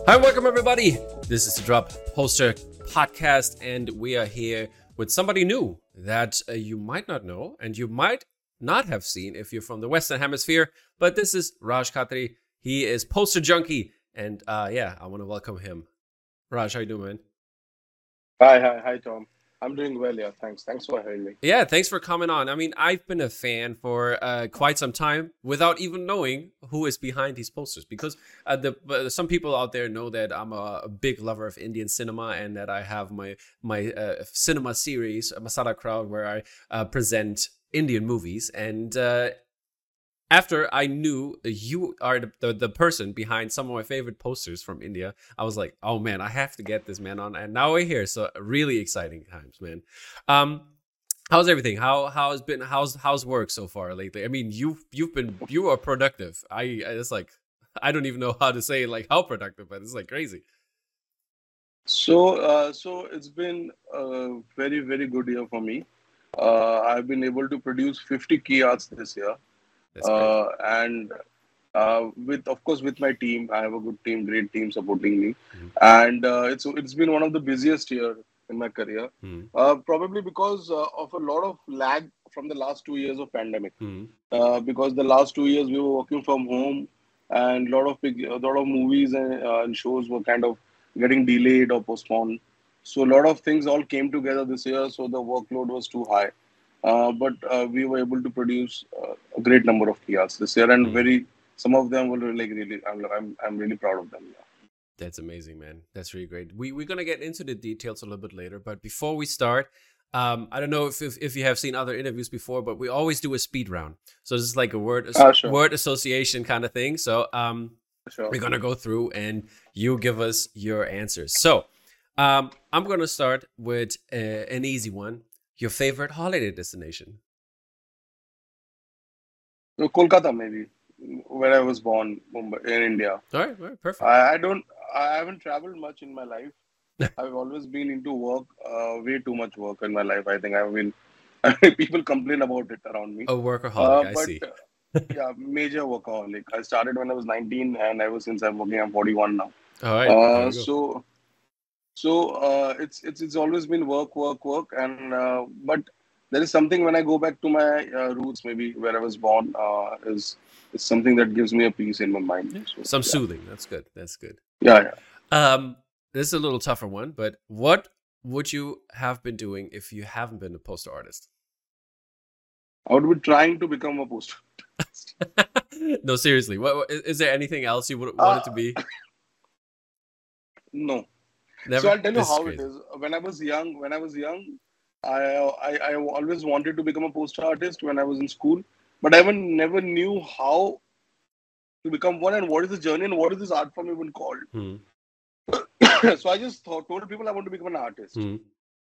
Hi, welcome everybody. This is the Drop Poster Podcast, and we are here with somebody new that you might not know and you might not have seen if you're from the Western Hemisphere. But this is Raj Khatri. He is Poster Junkie, and I want to welcome him. Raj, how you doing, man? Hi, Tom. I'm doing well, yeah. Thanks for having me. Yeah, thanks for coming on. I mean, I've been a fan for quite some time without even knowing who is behind these posters, because some people out there know that I'm a big lover of Indian cinema and that I have my cinema series, Masala Crowd, where I present Indian movies. And after I knew you are the person behind some of my favorite posters from India, I was like, oh man, I have to get this man on. And now we're here. So really exciting times, man. How's everything? How's work so far lately? I mean, you are productive. It's like, I don't even know how to say like how productive, but it's like crazy. So it's been a very, very good year for me. I've been able to produce 50 key arts this year. That's great. And with, of course, with my team, I have a good team, great team supporting me. Mm-hmm. And it's been one of the busiest year in my career. Probably because of a lot of lag from the last 2 years of pandemic. Mm-hmm. Because the last 2 years we were working from home, and a lot of movies and shows were kind of getting delayed or postponed. So a lot of things all came together this year, so the workload was too high. But we were able to produce a great number of kiosks this year, and Mm-hmm. very some of them were like really. I'm really proud of them. Yeah. That's amazing, man. That's really great. We're gonna get into the details a little bit later, but before we start, I don't know if you have seen other interviews before, but we always do a speed round. So this is like a Sure, word association kind of thing. So sure. we're gonna go through and you give us your answers. So I'm gonna start with an easy one. Your favorite holiday destination? So Kolkata, maybe, where I was born, Mumbai, in India. All right, perfect. I don't. I haven't traveled much in my life. I've always been into work, way too much work in my life. I think I've been. People complain about it around me. A workaholic, I But see. yeah, major workaholic. I started when I was 19, and ever since I'm working, I'm 41 now. All right, there Uh, we go. so it's always been work, work, work, and but there is something when I go back to my roots, maybe where I was born, is something that gives me a peace in my mind. Yeah, So some yeah, soothing. That's good. That's good. yeah. Um, this is a little tougher one, but what would you have been doing if you haven't been a poster artist? I would be trying to become a poster artist. No, seriously. Is there anything else you would want Uh, it to be? no. So Never. I'll tell you This is how it crazy. is. When I was young, I always wanted to become a poster artist when I was in school, but I even never knew how to become one and what is the journey and what is this art form even called. Hmm. So I just told people I want to become an artist. Hmm.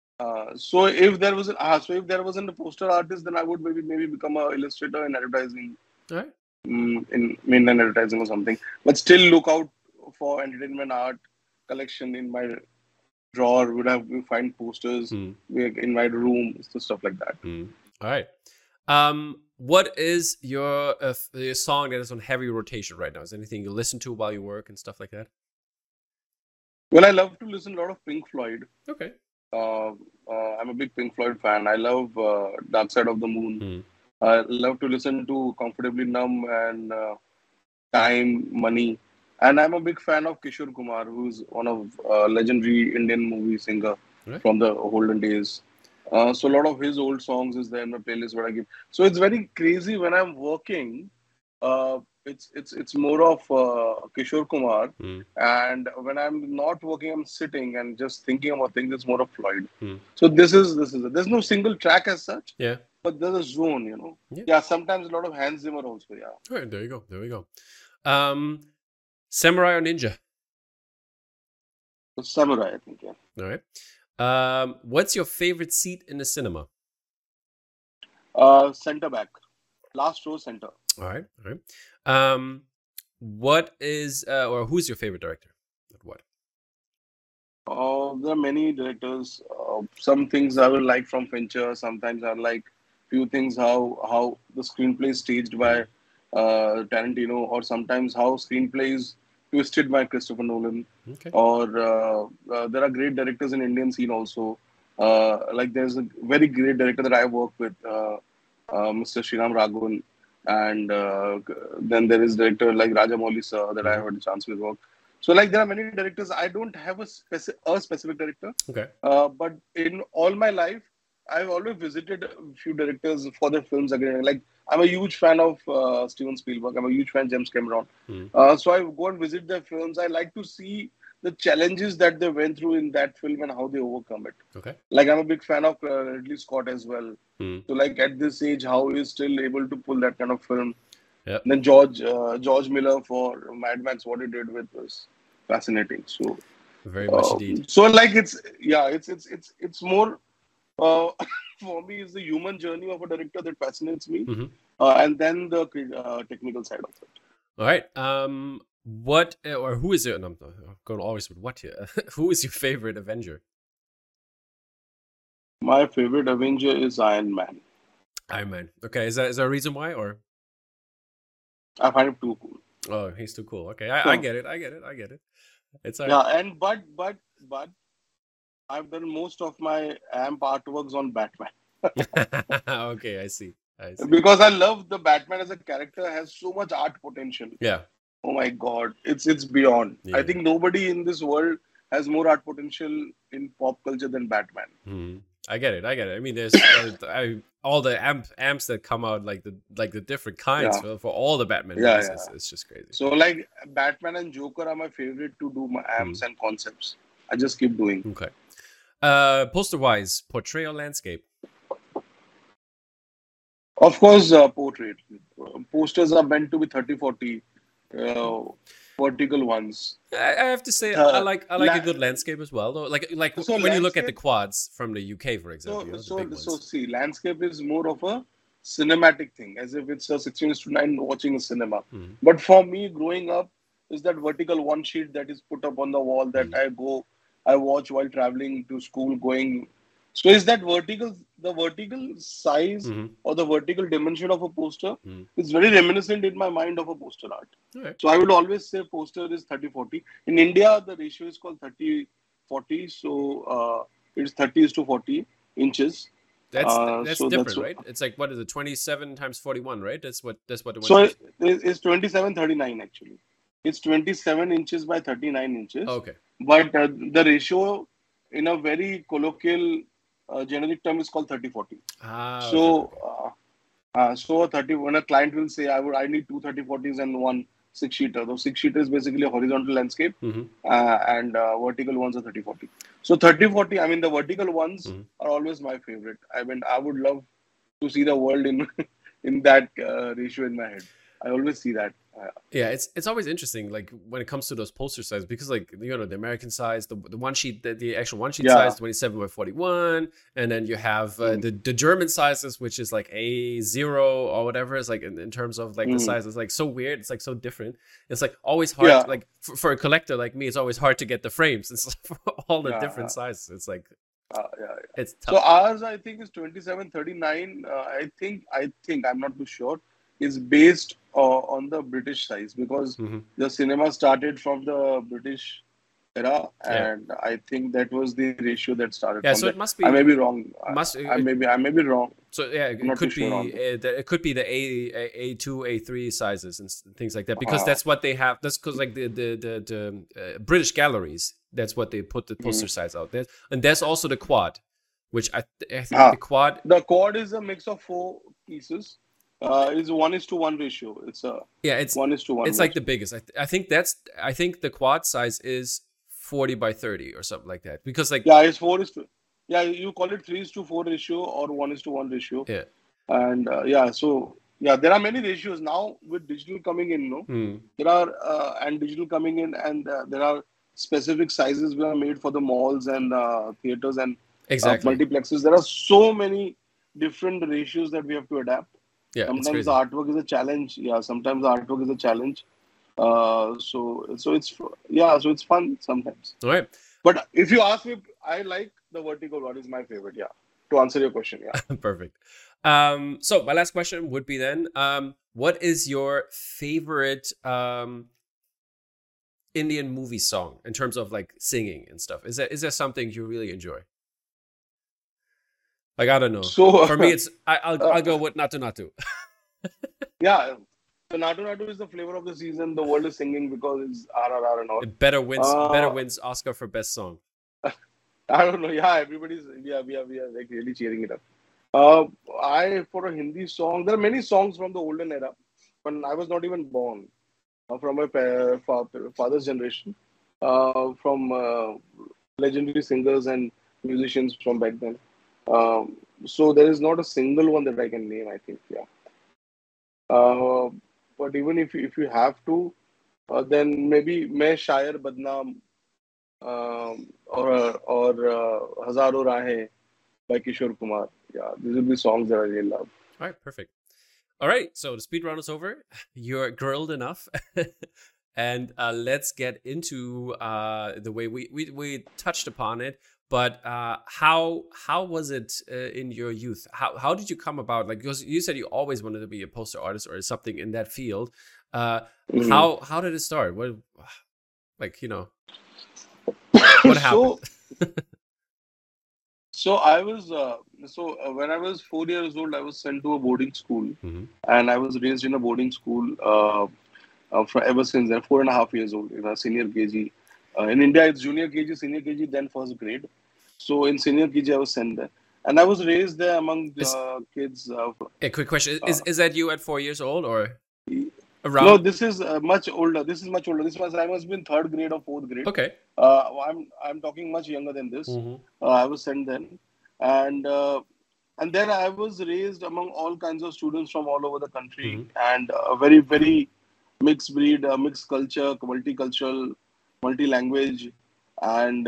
So if there wasn't a poster artist, then I would maybe become a illustrator in advertising, All right. in mainland advertising or something. But still look out for entertainment art collection in my drawer. Would have we find posters Hmm. in my room, so stuff like that. Hmm. All right. What is your song that is on heavy rotation right now? Is there anything you listen to while you work and stuff like that? Well, I love to listen a lot of Pink Floyd. Okay. Uh, I'm a big Pink Floyd fan. I love Dark Side of the Moon. Hmm. I love to listen to Comfortably Numb and Time, Money. And I'm a big fan of Kishore Kumar, who's one of legendary Indian movie singer All right. from the olden days. So a lot of his old songs is there in my playlist what I give. So it's very crazy when I'm working. It's more of Kishore Kumar, Hmm. and when I'm not working, I'm sitting and just thinking about things. It's more of Floyd. Hmm. So this is it. There's no single track as such, Yeah. but there's a zone. Yeah. Yeah, sometimes a lot of Hans Zimmer also. Yeah, All right. There you go. There we go. Um, Samurai or Ninja? so Samurai, I think. Yeah, All right. What's your favorite seat in the cinema? center back, last row center. All right. All right. Um, what is or who's your favorite director? Not what? There are many directors. Some things I will like from Fincher. Sometimes I like few things how the screenplay is staged by Hmm. Tarantino, or sometimes how screenplays Twisted by Christopher Nolan. Okay. Or there are great directors in Indian scene also. Like there's a very great director that I work with, Mr. Sriram Raghavan, and then there is director like Rajamouli sir that I Hmm. had a chance to work. So like there are many directors. I don't have a specific director, Okay. but in all my life, I've always visited a few directors for their films again. Like I'm a huge fan of Steven Spielberg. I'm a huge fan of James Cameron. Mm. So I go and visit their films. I like to see the challenges that they went through in that film and how they overcome it. Okay. Like I'm a big fan of Ridley Scott as well. Mm. So like at this age, how he's still able to pull that kind of film. Yep. And then George Miller for Mad Max, what he did with was fascinating. So Very much indeed. so like it's more uh, for me is the human journey of a director that fascinates me, Hmm. and then the technical side of it. All right. What or who is it? No, I'm going always with what here. Who is your favorite Avenger? My favorite Avenger is Iron Man. Iron Man. Okay. Is there a reason why or? I find it too cool. Oh, he's too cool. Okay, I So get it. I get it. I get it. It's yeah, and but I've done most of my AMP artworks on Batman okay, I see. I see. because I love the Batman as a character has so much art potential. Yeah. Oh my God, it's beyond. I Yeah. think nobody in this world has more art potential in pop culture than Batman. Hmm. I get it. I get it. I mean, there's all the amps that come out like the different kinds Yeah, for all the Batman yeah, movies. yeah. It's just crazy. So like Batman and Joker are my favorite to do my Hmm. amps and concepts. I just keep doing. Okay. Poster wise, portrayal landscape. Of course, portrait. Posters are meant to be 30-40 uh, vertical ones. I have to say I Uh, like a la- good landscape as well though. Like so when you look at the landscape. quads from the UK, for example, So the big so ones. see, landscape is more of a cinematic thing, as if it's a 16:9 watching a cinema. Hmm. But for me, growing up, is that vertical one sheet that is put up on the wall that Hmm. I watch while traveling to school, going. So is that the vertical size Hmm. or the vertical dimension of a poster Hmm. is very reminiscent in my mind of a poster art. All right. So I would always say poster is 30-40. In India, the ratio is called 30-40. So it's 30 is to 40 inches. That's So that's different, right? It's like what is it, 27 times 41, right? That's what the one so sheet. it's 27-39 actually. It's 27 inches by 39 Oh, inches. okay. But the ratio in a very colloquial generic term is called 30-40. Ah, okay, okay, So okay. so 30 when a client will say I need two 30-40s and one six sheeter. The six sheeter is basically a horizontal landscape, Hmm. and vertical ones are 30-40. So 30-40, I mean the vertical ones Hmm. are always my favorite. I mean I would love to see the world in in that ratio in my head. I always see that. Yeah, it's always interesting, like when it comes to those poster sizes, because like the American size, the one sheet, the actual one sheet Yeah. size, 27 by 41, and then you have the German sizes, which is like A0 or whatever. It's like in terms of like the size, it's like so weird. It's like so different. It's like always hard. Yeah. Like for a collector like me, it's always hard to get the frames. It's for all the Yeah, different yeah. sizes. It's like Yeah. it's So tough. ours, I think, is 27-39. I think I'm not too sure. Is based on the British size because Hmm. the cinema started from the British era, Yeah, and I think that was the ratio that started yeah. from So there. it must I may be be wrong. must I may be wrong. So yeah, I'm it not too could sure on be that. it could be the A2, A3 sizes and things like that because Uh, that's what they have. That's because like the British galleries, that's what they put the poster mm. size out there, and there's also the quad, which I think Ah, the quad. the quad is a mix of four pieces. It's 1:1 ratio. It's a Yeah, 1:1 it's like the ratio. biggest. I think the quad size is 40 by 30 or something like that because like Yeah, it's four is to yeah. You call it 3:4 ratio or 1:1 ratio. yeah. And yeah, so yeah, there are many ratios now with digital coming in. No, Hmm. there are and digital coming in, and there are specific sizes which are made for the malls and theaters and Exactly. multiplexes. There are so many different ratios that we have to adapt. Yeah, it's Sometimes the crazy. artwork is a challenge. Yeah, sometimes the artwork is a challenge. So it's yeah, so it's fun sometimes. All right. But if you ask me, I like the vertical one is my favorite. Yeah, to answer your question, yeah. Perfect. So my last question would be then, what is your favorite Indian movie song in terms of like singing and stuff? Is there something you really enjoy? Like, I don't know. So, For me, it's I'll uh, go with Natu Natu. yeah, so Nadu Nadu is the flavor of the season. The world is singing because it's RRR and all. It better Uh, wins Oscar for best song. I don't know. Yeah, everybody's we are like really cheering it up. I for a Hindi song, there are many songs from the olden era, when I was not even born, from my father's generation, from legendary singers and musicians from back then. So there is not a single one that I can name. I think, yeah. Uh, but even if you have to, then maybe मैं शायर बदनाम, or हजारों राहें by Kishore Kumar. Yeah, these will be songs that I really love. All right, perfect. All right, so the speed round is over. You're grilled enough, and let's get into the way we touched upon it. But how was it in your youth? How did you come about? Like, because you said you always wanted to be a poster artist or something in that field. Uh, Mhm. how did it start? What, like, what happened? So, so I was when I was 4 years old, I was sent to a boarding school, Hmm. and I was raised in a boarding school for ever since then. 4.5 years old, senior KG. In India, it's junior KG, senior KG, then first grade. So in senior KG, I was sent there, and I was raised there among Is kids. a quick question: Uh, is that you at 4 years old or no, around? this is much older. This is much older. This was I must be in third grade or fourth grade. Okay. I'm talking much younger than this. Hmm. I was sent then, and then I was raised among all kinds of students from all over the country, Hmm. and a very very mixed breed, mixed culture, multicultural, multi-language, and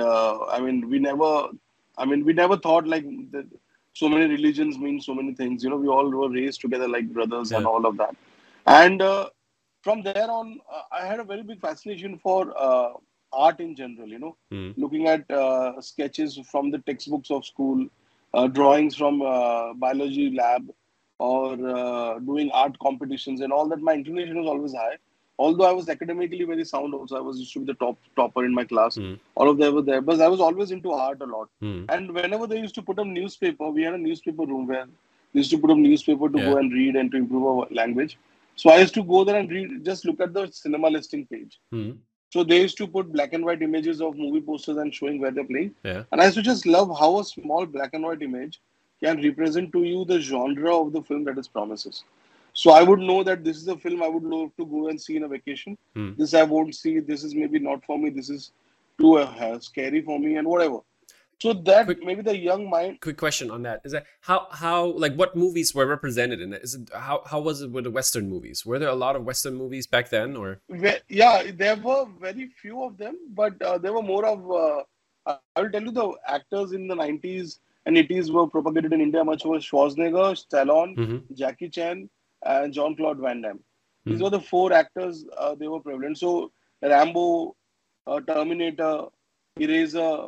we never thought like that. So many religions mean so many things. We all were raised together like brothers and Yeah. all of that, and from there on, I had a very big fascination for art in general. Mm. Looking at sketches from the textbooks of school, drawings from biology lab, or doing art competitions and all that. My inclination was always high. Although I was academically very sound, also I was used to be the topper in my class. Mm. All of them were there, but I was always into art a lot. Mm. And whenever they used to put up newspaper, we had a newspaper room where they used to put up newspaper to Yeah. go and read and to improve our language. So I used to go there and read, just look at the cinema listing page. Mm. So they used to put black and white images of movie posters and showing where they're playing. Yeah. And I used to just love how a small black and white image can represent to you the genre of the film that it promises. So I would know that this is a film I would love to go and see in a vacation. Mm. This I won't see. This is maybe not for me. This is too scary for me and whatever. So that Quick maybe the young mind. quick question on that is that how like what movies were represented in it? Is it how was it with the Western movies? Were there a lot of Western movies back then or? Yeah, there were very few of them, but there were more of. I will tell you the actors in the 90s and 80s were propagated in India much was Schwarzenegger, Stallone, Mm-hmm. Jackie Chan, and Jean-Claude Van Damme. These Mm. were the four actors. They were prevalent. So Rambo, Terminator, Eraser,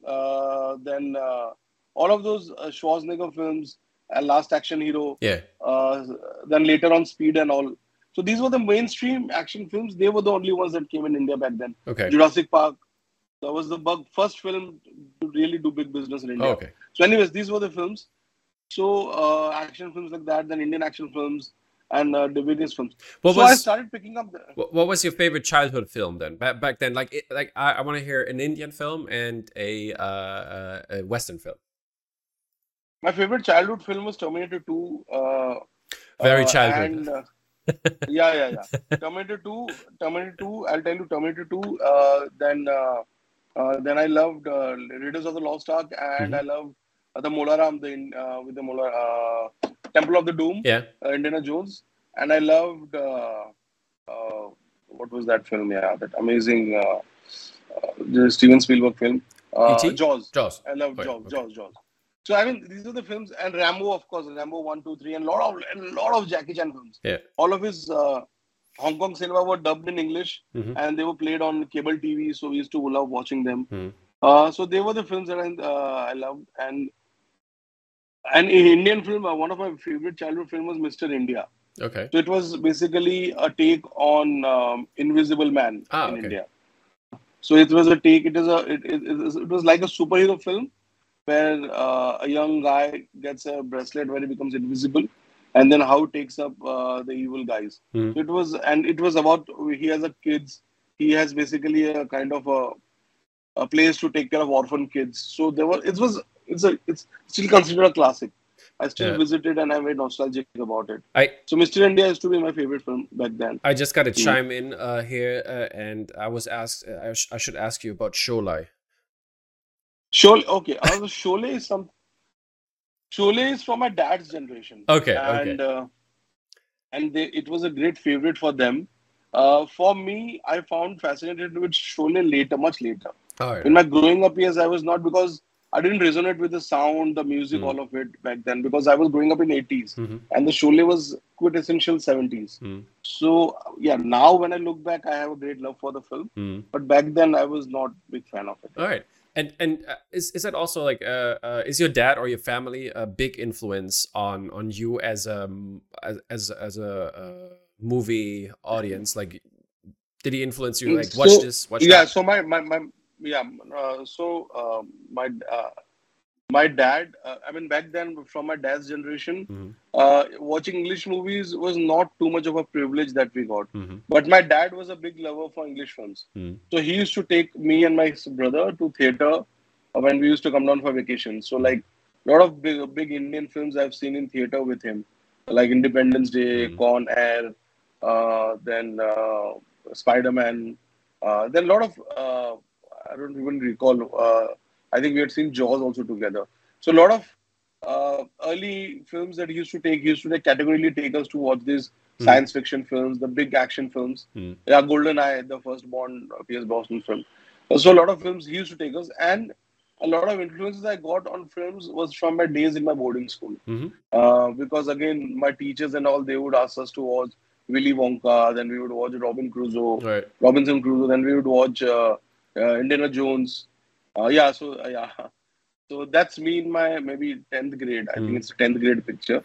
then all of those Schwarzenegger films, Last Action Hero, Yeah. uh, then later on Speed and all. So these were the mainstream action films. They were the only ones that came in India back then. Okay. Jurassic Park. That was the first film to really do big business in Oh, India. okay. So, anyways, these were the films. So, action films like that, then Indian action films and the various films. What So, I was started picking up. what was your favorite childhood film then? Back then, like I want to hear an Indian film and a Western film. My favorite childhood film was Terminator 2. Very childhood. And yeah. Terminator 2. I'll tell you, Terminator 2. Then I loved Raiders of the Lost Ark, and Hmm. I loved the Molaram, with the Temple of the Doom, Yeah. Indiana Jones, and I loved what was that film? Yeah, that amazing the Steven Spielberg film, E.T. Jaws. Jaws. I love Oh yeah. Jaws, Okay. Jaws. So I mean, these are the films, and Rambo, of course, Rambo 1, 2, 3, and lot of Jackie Chan films. Yeah. All of his Hong Kong cinema were dubbed in English, Mm-hmm. and they were played on cable TV. So we used to love watching them. Mm. So they were the films that I loved, and in Indian film, one of my favorite childhood film was Mr. India. Okay. So it was basically a take on Invisible Man in Okay. India. So it was a take. It was like a superhero film where a young guy gets a bracelet where he becomes invisible, and then how it takes up the evil guys. Mm. So it was about he has a kids. He has basically a kind of a place to take care of orphan kids. So it's still considered a classic. I still Yeah. visit it and I'm very nostalgic about it. I So Mr. India used to be my favorite film back then. I just got to Hmm. chime in here, and I was asked. I should ask you about Sholai. Sholay, okay. Sholay is from my dad's generation, Okay. Okay. and it was a great favorite for them. For me, I found fascinated with Sholay later, much later. All right. In my growing up years, I was not because I didn't resonate with the sound, the music, Mm. all of it back then because I was growing up in 80s Mm-hmm. and the Sholay was quintessential 70s. Mm. So yeah, now when I look back, I have a great love for the film, Mm. but back then I was not big fan of it. All right. And is that also like is your dad or your family a big influence on you as as a movie audience? Like, did he influence you? Like, watch So this, watch yeah, that. so my yeah, my my dad, I mean, back then, from my dad's generation, Mm-hmm. watching English movies was not too much of a privilege that we got. Mm-hmm. But my dad was a big lover for English films. Mm-hmm. So he used to take me and my brother to theater when we used to come down for vacation. So, like, a lot of big Indian films I've seen in theater with him, like Independence Day, Mm-hmm. Con Air, then Spider Man. Then a lot of, I don't even recall. I think we had seen Jaws also together. So a lot of early films that he used to take categorically take us to watch these Mm-hmm. science fiction films, the big action films. Mm-hmm. Yeah, Golden Eye, the first Bond, Pierce Brosnan film. So a lot of films he used to take us, and a lot of influences I got on films was from my days in my boarding school. Mm-hmm. Because again, my teachers and all they would ask us to watch Willy Wonka, then we would watch All right. Robinson Crusoe, then we would watch Indiana Jones. Yeah. So that's me in my maybe 10th grade. I think Mm-hmm. it's a 10th grade picture.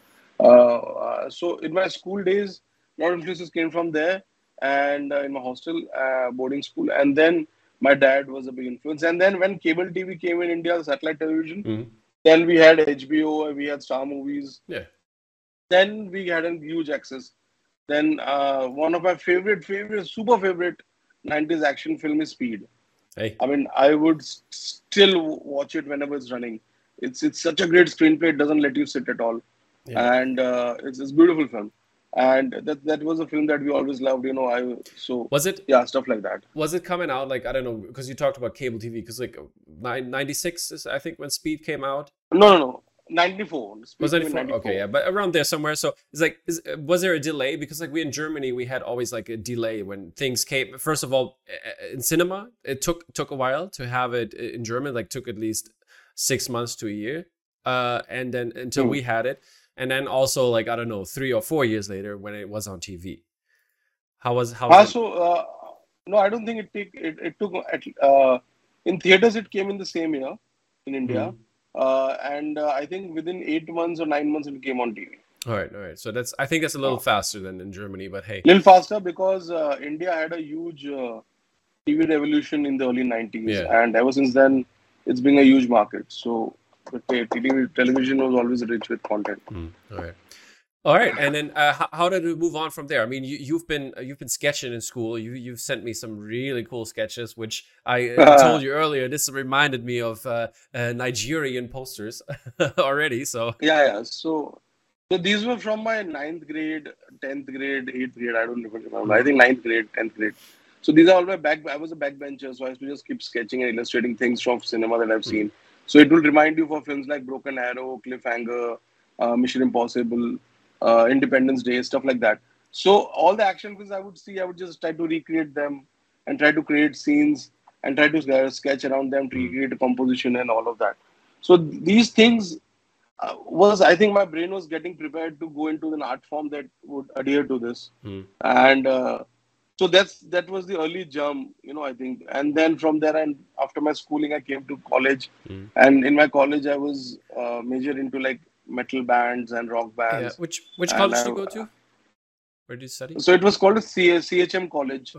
So in my school days, a lot of influences came from there and in my hostel, boarding school. And then my dad was a big influence. And then when cable TV came in India, satellite television, Mm-hmm. then we had HBO, we had Star Movies. Yeah. Then we had a huge access. Then one of my super favorite 90s action film is Speed. Hey. I mean, I would still watch it whenever it's running. It's such a great screenplay. It doesn't let you sit at all, Yeah. and it's a beautiful film. And that was a film that we always loved. Was it Stuff like that. was it coming out like, I don't know, because you talked about cable TV, because like 96 is I think when Speed came out. No. 94. Was Speed came in 94? Okay, 94. yeah, but around there somewhere. So it's like, was there a delay? Because like we in Germany, we had always like a delay when things came. First of all, in cinema, it took a while to have it in German. Like took at least 6 months to a year, and then until Hmm. we had it, and then also like, I don't know, 3 or 4 years later when it was on TV. How was it? No, I don't think it took in theaters. It came in the same year in India, Mhm. and I think within 8 months or 9 months it came on TV. All right, all right. So I think that's a little faster than in Germany, but hey, Little faster because India had a huge TV revolution in the early 90s, yeah. and ever since then, it's been a huge market. So the television was always rich with content. All right. All right, and then how did we move on from there? I mean, you've been sketching in school. You've sent me some really cool sketches, which I told you earlier. This reminded me of Nigerian posters already. So Yeah. So these were from my ninth grade, 10th grade, 8th grade. I don't even remember. I think ninth grade, 10th grade. So these are all my back. I was a backbencher, so I used to just keep sketching and illustrating things from cinema that I've seen. So it will remind you for films like Broken Arrow, Cliffhanger, Mission Impossible, Independence Day, stuff like that. So all the action films I would see, I would just try to recreate them and try to create scenes and try to sketch around them to recreate a composition and all of that. So these things was I think my brain was getting prepared to go into an art form that would adhere to this, and so that was the early jump, I think. And then from there, and after my schooling, I came to college, and in my college, I was major into like metal bands and rock yeah, bands, which and college did you go to? Where did you study? so it was called a CHM college. Okay.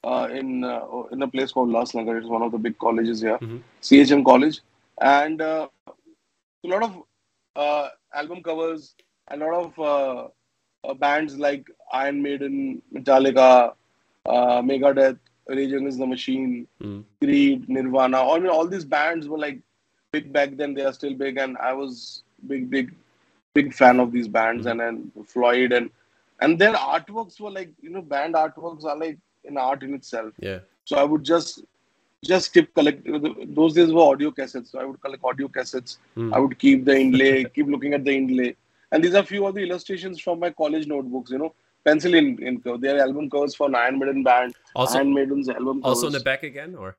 in a place called Lasnagar. It's one of the big colleges here, Hmm. CHM College, and a lot of album covers, a lot of bands like Iron Maiden, Metallica, Megadeth, Rage Against the Machine, Mm. Creed, Nirvana. All these bands were like big back then. They are still big, and I was big fan of these bands, Hmm. and then Floyd and their artworks were like band artworks are like an art in itself. Yeah. So I would just keep collect. Those days were audio cassettes, so I would collect audio cassettes. I Mm. would keep the inlay, keep looking at the inlay, and these are few of the illustrations from my college notebooks. Pencil ink. They are album covers for Iron Maiden band, Also, Iron Maiden's album also in the covers. back again, or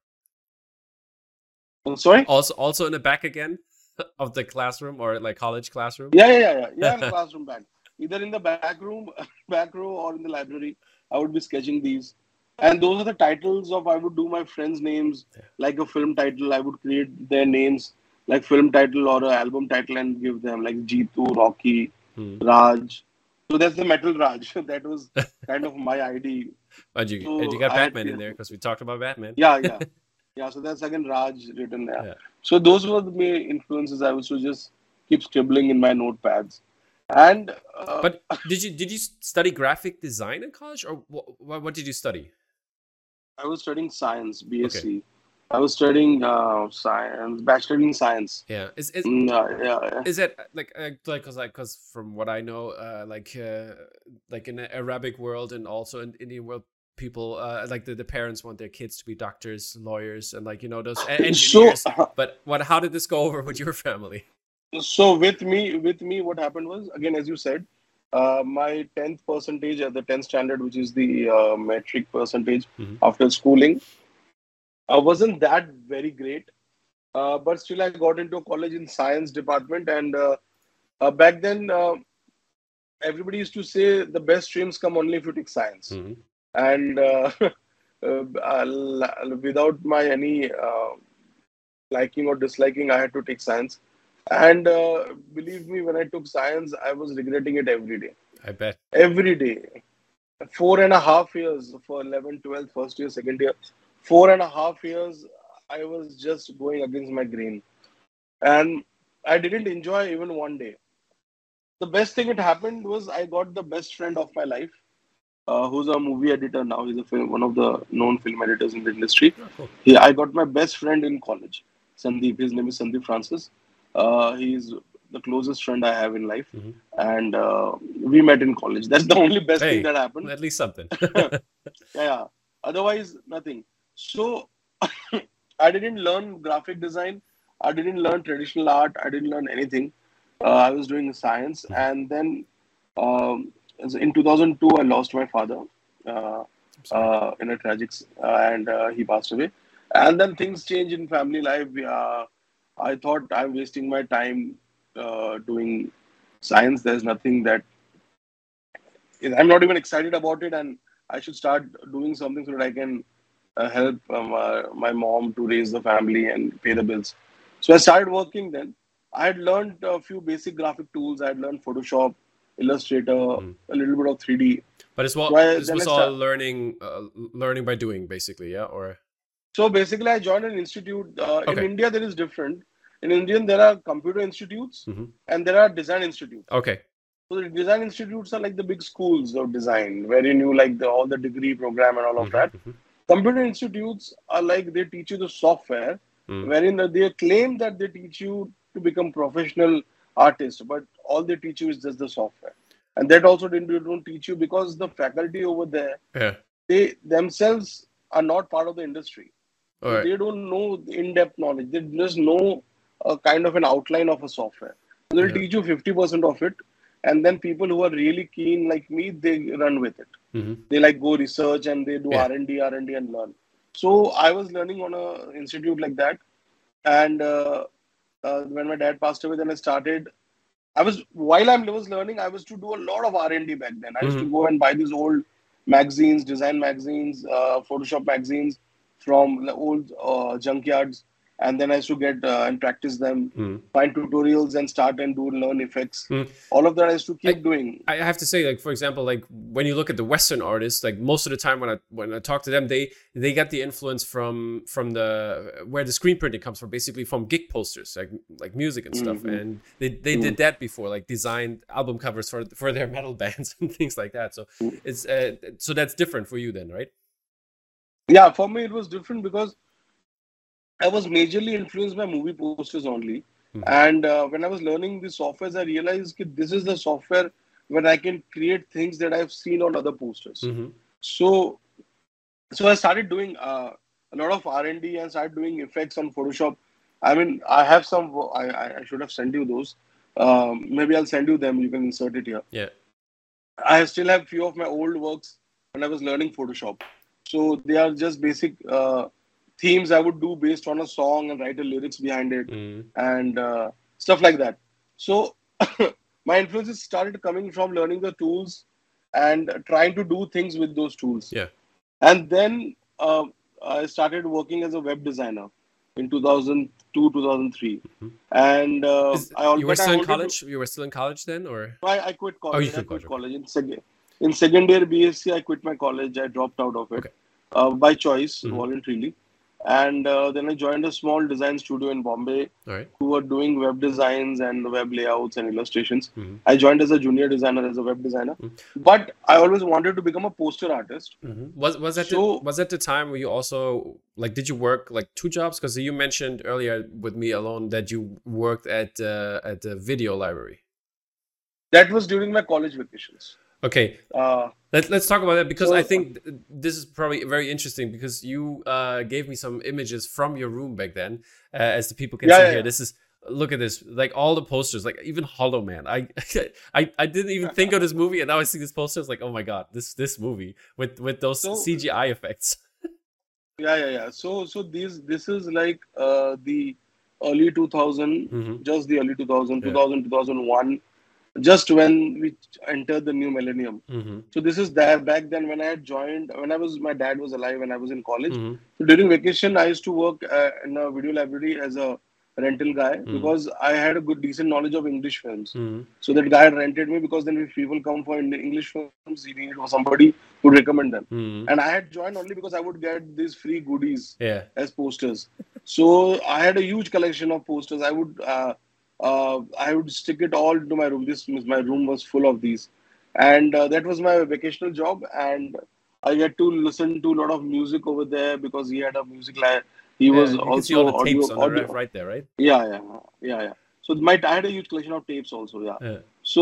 Sorry. also in the back again of the classroom or like college classroom. Yeah. In classroom back, either in the back room, back row, or in the library. I would be sketching these, and those are the titles of. I would do my friends' names like a film title. I would create their names like film title or an album title and give them like Jeetu, Rocky, Hmm. Raj. So that's the Metal Raj. That was kind of my ID. And you So got I had, Batman in there because we talked about Batman. yeah, yeah. Yeah, so that's again Raj written there. Yeah. So those were the main influences. I used to just keep scribbling in my notepads. And But did you study graphic design in college, or what did you study? I was studying science, Okay. BSc. I was studying science, bachelor in science. Yeah. Is Yeah. is it because from what I know, like in the Arabic world and also in Indian world, people like the parents want their kids to be doctors, lawyers, and like those So, engineers. But how did this go over with your family? so with me, what happened was again, as you said, my 10th percentage at the 10th standard, which is the metric percentage Hmm. after schooling, wasn't that very great. But still, I got into a college in science department, and back then, everybody used to say the best streams come only if you take science. Hmm. And without my any liking or disliking, I had to take science. And believe me, when I took science, I was regretting it every day. I bet. Every day. 4.5 years for 11, 12, first year, second year. 4.5 years, I was just going against my grain. And I didn't enjoy even one day. The best thing that happened was I got the best friend of my life, who's a movie editor now. He's one of the known film editors in the industry. Oh, cool. I got my best friend in college, Sandeep. His name is Sandeep Francis. He's the closest friend I have in life, Hmm. and we met in college. That's the only best thing Hey, that happened. at least something. Yeah. Otherwise, nothing. So I didn't learn graphic design. I didn't learn traditional art. I didn't learn anything. I was doing science, Mhm. and then in 2002, I lost my father uh, I'm sorry. in a tragic, and he passed away. And then things change in family life. I thought I'm wasting my time doing science. There's nothing that I'm not even excited about it, and I should start doing something so that I can help my mom to raise the family and pay the Mhm. bills. So I started working then. I had learned a few basic graphic tools. I had learned Photoshop, Illustrator, Mhm. a little bit of 3D. But it's So well, I this then I was all start. learning by doing, basically, yeah. Or So basically, I joined an institute. In okay. India, there is different. In Indian, there are computer institutes Hmm. and there are design institutes. Okay. So the design institutes are like the big schools of design, wherein you like all the degree program and all of Hmm. that. Hmm. Computer institutes are like they teach you the software, Mm. wherein they claim that they teach you to become professional artists, but all they teach you is just the software. And that also they don't teach you because the faculty over there, Yeah. they themselves are not part of the industry. All So right. they don't know the in-depth knowledge. They just know a kind of an outline of a software. So they'll Yeah. teach you 50% of it. And then people who are really keen like me, they run with it. Hmm. They like go research and they do Yeah. R&D and learn. So I was learning on a institute like that. And when my dad passed away, then I started. While I was learning, I was to do a lot of R&D back then. I used to Hmm. go and buy these old magazines, design magazines, Photoshop magazines from the old junkyards, and then I used to get and practice them, Mm. find tutorials and start and learn effects. Mm. All of that I used to I, keep doing. I have to say, like, for example, like when you look at the Western artists, like most of the time when I talk to them, they get the influence from the where the screen printing comes from, basically from gig posters, like music and stuff. Mm-hmm. And they did that before, like designed album covers for their metal bands and things like that. So it's so that's different for you then, right? Yeah, for me it was different because I was majorly influenced by movie posters only. Mm-hmm. And when I was learning the softwares, I realized that this is the software where I can create things that I've seen on other posters. Mm-hmm. So, so I started doing a lot of R&D and started doing effects on Photoshop. I mean, I have some. I should have sent you those. Maybe I'll send you them. You can insert it here. Yeah. I still have few of my old works when I was learning Photoshop. So they are just basic themes I would do based on a song and write the lyrics behind it Mm. and stuff like that. So my influences started coming from learning the tools and trying to do things with those tools. Yeah. And then I started working as a web designer in 2002, 2003. Mm-hmm. And You were but I still in wanted to. college? You were still in college then, or I quit oh, you college. I quit quit college? Okay. college in second year BSc. I quit my college. I dropped out of it Okay. by choice, Mm-hmm. voluntarily. And then I joined a small design studio in Bombay All right. who were doing web designs and web layouts and illustrations. Mm-hmm. I joined as a junior designer, as a web designer. But I always wanted to become a poster artist. Mm-hmm. Was So that the time where you also like did you work like two jobs? Because you mentioned earlier with me alone that you worked at the video library. that was during my college vacations. Okay, Uh, let's talk about that because so I think this is probably very interesting because you gave me some images from your room back then, as the people can see here. yeah. This is look at this, like all the posters, like even Hollow Man. I didn't even think of this movie, and now I see this poster. It's like, oh my god, this movie with those So CGI effects. yeah. So this is like the early 2000, Mm-hmm. just the early 2000, Yeah. 2001, just when we entered the new millennium. Mm-hmm. So this is that back then when I had joined, when I was my dad was alive and I was in college. Mm-hmm. So during vacation, I used to work in a video library as a rental guy because I had a good decent knowledge of English films. Mm-hmm. So that guy rented me because then if people come for English films, he needed somebody who would recommend them. Mm-hmm. And I had joined only because I would get these free goodies Yeah. as posters. So I had a huge collection of posters. I would stick it all to my room. My room was full of these, and that was my vacational job. And I get to listen to a lot of music over there because he had a music lab. He Yeah, was you can see all also the tapes on the audio. right there, right? Yeah. So I had a huge collection of tapes also. Yeah. Yeah.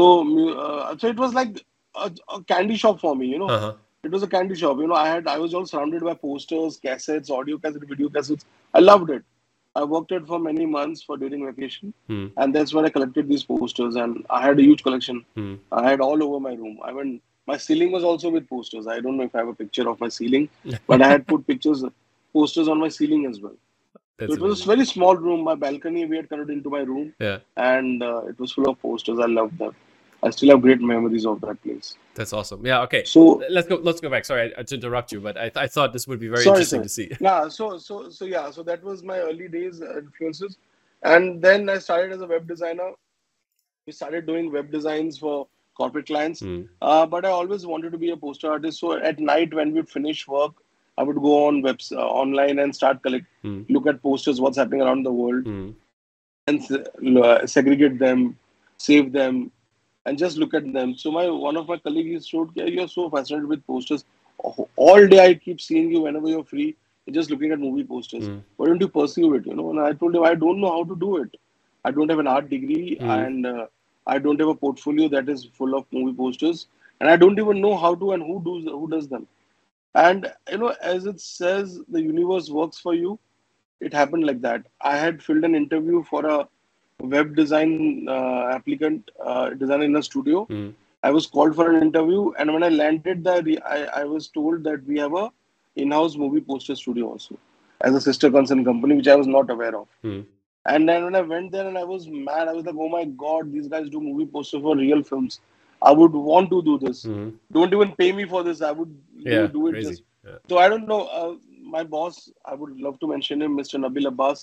So it was like a candy shop for me. Uh-huh. It was a candy shop. I was all surrounded by posters, cassettes, audio cassettes, video cassettes. I loved it. I worked it for many months for during vacation, and that's where I collected these posters. And I had a huge collection. I had all over my room. I mean, my ceiling was also with posters. I don't know if I have a picture of my ceiling, but I had put posters on my ceiling as well. That's So it was a amazing. very small room. My balcony we had converted into my room, Yeah, and it was full of posters. I loved that. I still have great memories of that place. that's awesome. Yeah, okay. So Let's go back. Sorry to interrupt you, but I thought this would be very sorry, interesting sir. to see. Yeah. So that was my early days influences, and then I started as a web designer. We started doing web designs for corporate clients, but I always wanted to be a poster artist. So at night when we'd finish work, I would go on online and start look at posters, what's happening around the world, and segregate them, save them, and just look at them. So one of my colleagues showed, yeah, you're so fascinated with posters. All day I keep seeing you whenever you're free, you're just looking at movie posters. Why don't you pursue it? And I told him I don't know how to do it. I don't have an art degree, and I don't have a portfolio that is full of movie posters, and I don't even know how to and who does them. And as it says, the universe works for you. It happened like that. I had filled an interview for a web design applicant, designer in a studio. I was called for an interview, and when I landed there, I was told that we have a in-house movie poster studio also as a sister concern company, which I was not aware of. And then when I went there and I was mad, I was like, oh my God, these guys do movie posters for real films. I would want to do this. Don't even pay me for this. I would Yeah, do it crazy. just. Yeah. So I don't know. My boss, I would love to mention him, Mr. Nabil Abbas.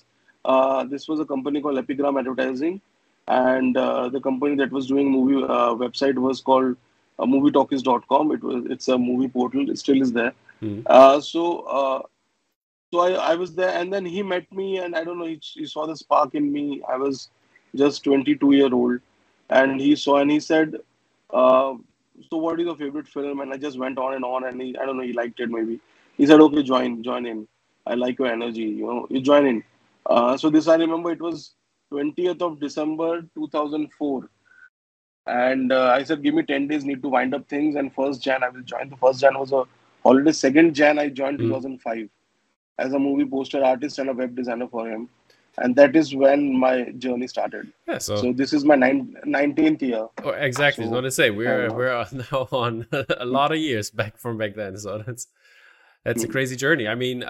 This was a company called Epigram Advertising, and the company that was doing movie website was called MovieTalkies.com. It's a movie portal. It still is there. Mm. I was there, and then he met me, and I don't know, he saw the spark in me. I was just 22-year-old, and he saw and he said, uh, "So what is your favorite film?" And I just went on, and I don't know, he liked it maybe. He said, "Okay, join in. I like your energy. You join in." So this I remember it was 20th of December 2004, and I said, "Give me 10 days. Need to wind up things, and first Jan I will join." The first Jan was a holiday. Second Jan I joined Mm. 2005 as a movie poster artist and a web designer for him. And that is when my journey started. Yeah. So So this is my 19th year. oh, exactly. I was So going to say we're uh, now on a lot of years back then. So that's a crazy journey. I mean,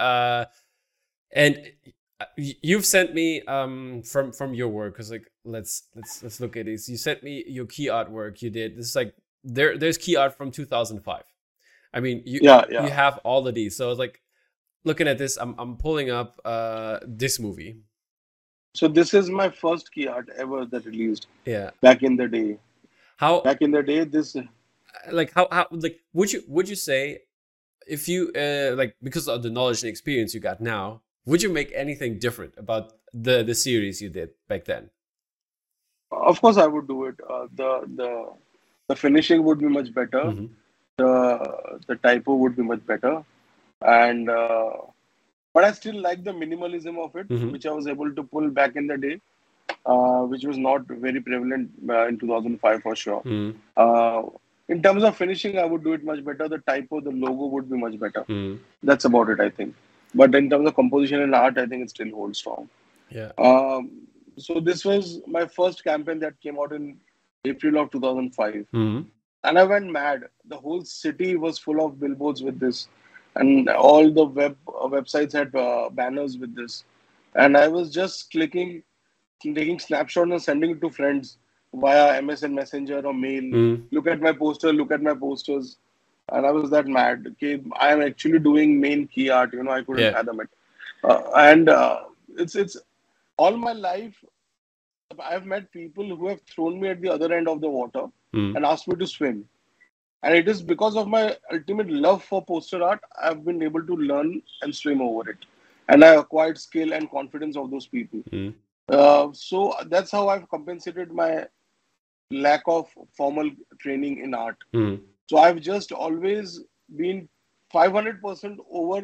and you've sent me from your work, because like let's look at this. You sent me your key artwork you did. This is like there's key art from 2005. I mean, yeah, you yeah. have all of these. So it's like looking at this, I'm pulling up this movie. So this is my first key art ever that released Yeah. back in the day. How Back in the day, this like how like would you say, if you like, because of the knowledge and experience you got now, would you make anything different about the series you did back then? of course I would do it. The finishing would be much better. Mm-hmm. The typo would be much better, and but I still like the minimalism of it, Mm-hmm. which I was able to pull back in the day, which was not very prevalent in 2005 for sure. Mm-hmm. Uh, in terms of finishing, I would do it much better. The typo, the logo would be much better. Mm-hmm. That's about it, I think. But in terms of composition and art, I think it still holds strong. Yeah. So this was my first campaign that came out in April of 2005. Mm-hmm. And I went mad. The whole city was full of billboards with this, and all the websites had banners with this. And I was just taking snapshots and sending it to friends via MSN Messenger or mail. Mm-hmm. Look at my poster. Look at my posters. And I was that mad. Okay, I am actually doing main key art. I couldn't Yeah. fathom it. And it's all my life. I've met people who have thrown me at the other end of the water Mm-hmm. and asked me to swim. And it is because of my ultimate love for poster art, I've been able to learn and swim over it. And I acquired skill and confidence of those people. Mm-hmm. So that's how I've compensated my lack of formal training in art. Mm-hmm. So I've just always been 500% over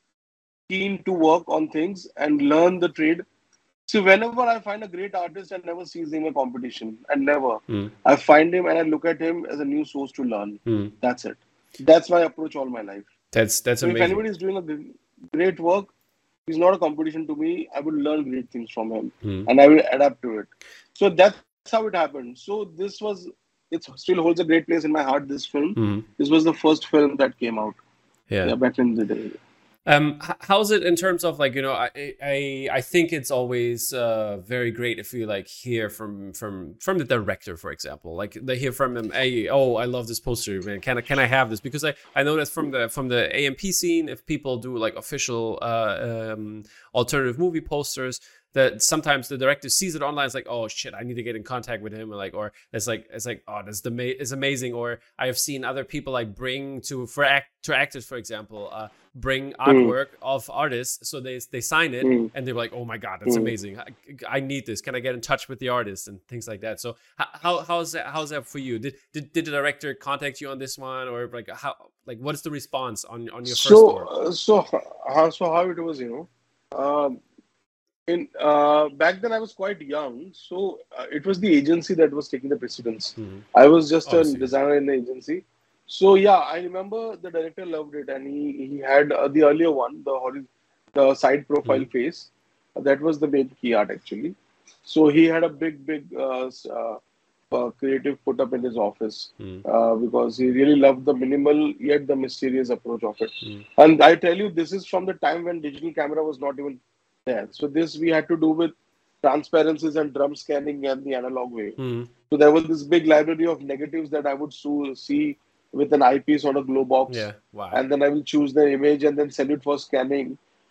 keen to work on things and learn the trade. So whenever I find a great artist, I never see him in a competition. And never. Mm-hmm. I find him and I look at him as a new source to learn. Mm-hmm. That's it. That's my approach all my life. That's So if amazing. anybody is doing a great work, he's not a competition to me. I would learn great things from him Mm-hmm. and I will adapt to it. So that's how it happened. So it still holds a great place in my heart, this film. Mm-hmm. This was the first film that came out Yeah. back in the day. How's it in terms of like, I think it's always very great if you like hear from the director, for example, like they hear from him, hey, oh, I love this poster, man, can I have this? Because I know that from the AMP scene, if people do like official alternative movie posters, that sometimes the director sees it online, it's like, oh shit, I need to get in contact with him, or it's like oh, it's amazing. Or I have seen other people like bring to actors, for example, bring artwork of artists, so they sign it and they're like, oh my god, that's amazing, I need this, can I get in touch with the artist, and things like that. So how's that for you? Did the director contact you on this one, or like what is the response on your first work? So how it was, in back then I was quite young, so it was the agency that was taking the precedence. Mm-hmm. I was just a Obviously. designer in the agency. So yeah, I remember the director loved it, and he had the earlier one, the side profile face. That was the main key art actually. So he had a big creative put up in his office because he really loved the minimal yet the mysterious approach of it. And I tell you, this is from the time when digital camera was not even there. So this we had to do with transparencies and drum scanning and the analog way. So there was this big library of negatives that I would see with an eyepiece on a glow box. Yeah, wow. And then I will choose the image and then send it for scanning.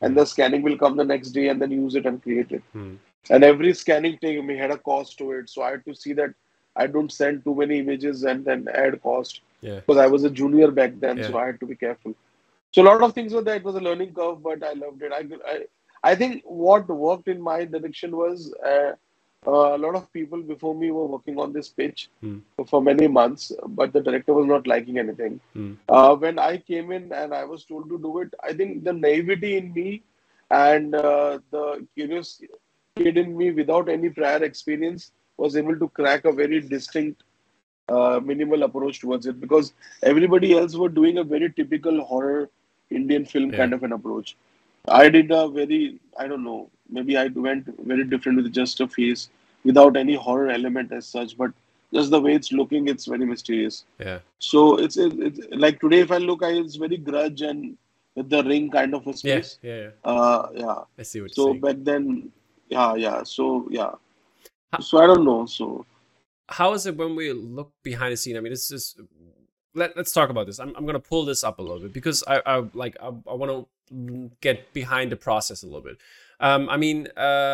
and the scanning will come the next day and then use it and create it. Mm. And every scanning thing we had a cost to it, so I had to see that I don't send too many images and then add cost Yeah. because I was a junior back then, Yeah. so I had to be careful. So a lot of things were there. It was a learning curve, but I loved it. I think what worked in my direction was a lot of people before me were working on this pitch Mm. for many months, but the director was not liking anything. Mm. When I came in and I was told to do it, I think the naivety in me and the curious kid in me without any prior experience was able to crack a very distinct minimal approach towards it because everybody else were doing a very typical horror Indian film Yeah. kind of an approach. I did a very, I don't know, maybe I went very different with just a face without any horror element as such, but just the way it's looking, it's very mysterious. Yeah. So it's like today, if I look, it's very grudge and with the ring kind of a Yeah. space. Yeah. Yeah. I see what you're So saying. back then, yeah. So yeah. How, So I don't know. So how is it when we look behind the scene? I mean, this is let's talk about this. I'm gonna pull this up a little bit because I want to get behind the process a little bit. I mean,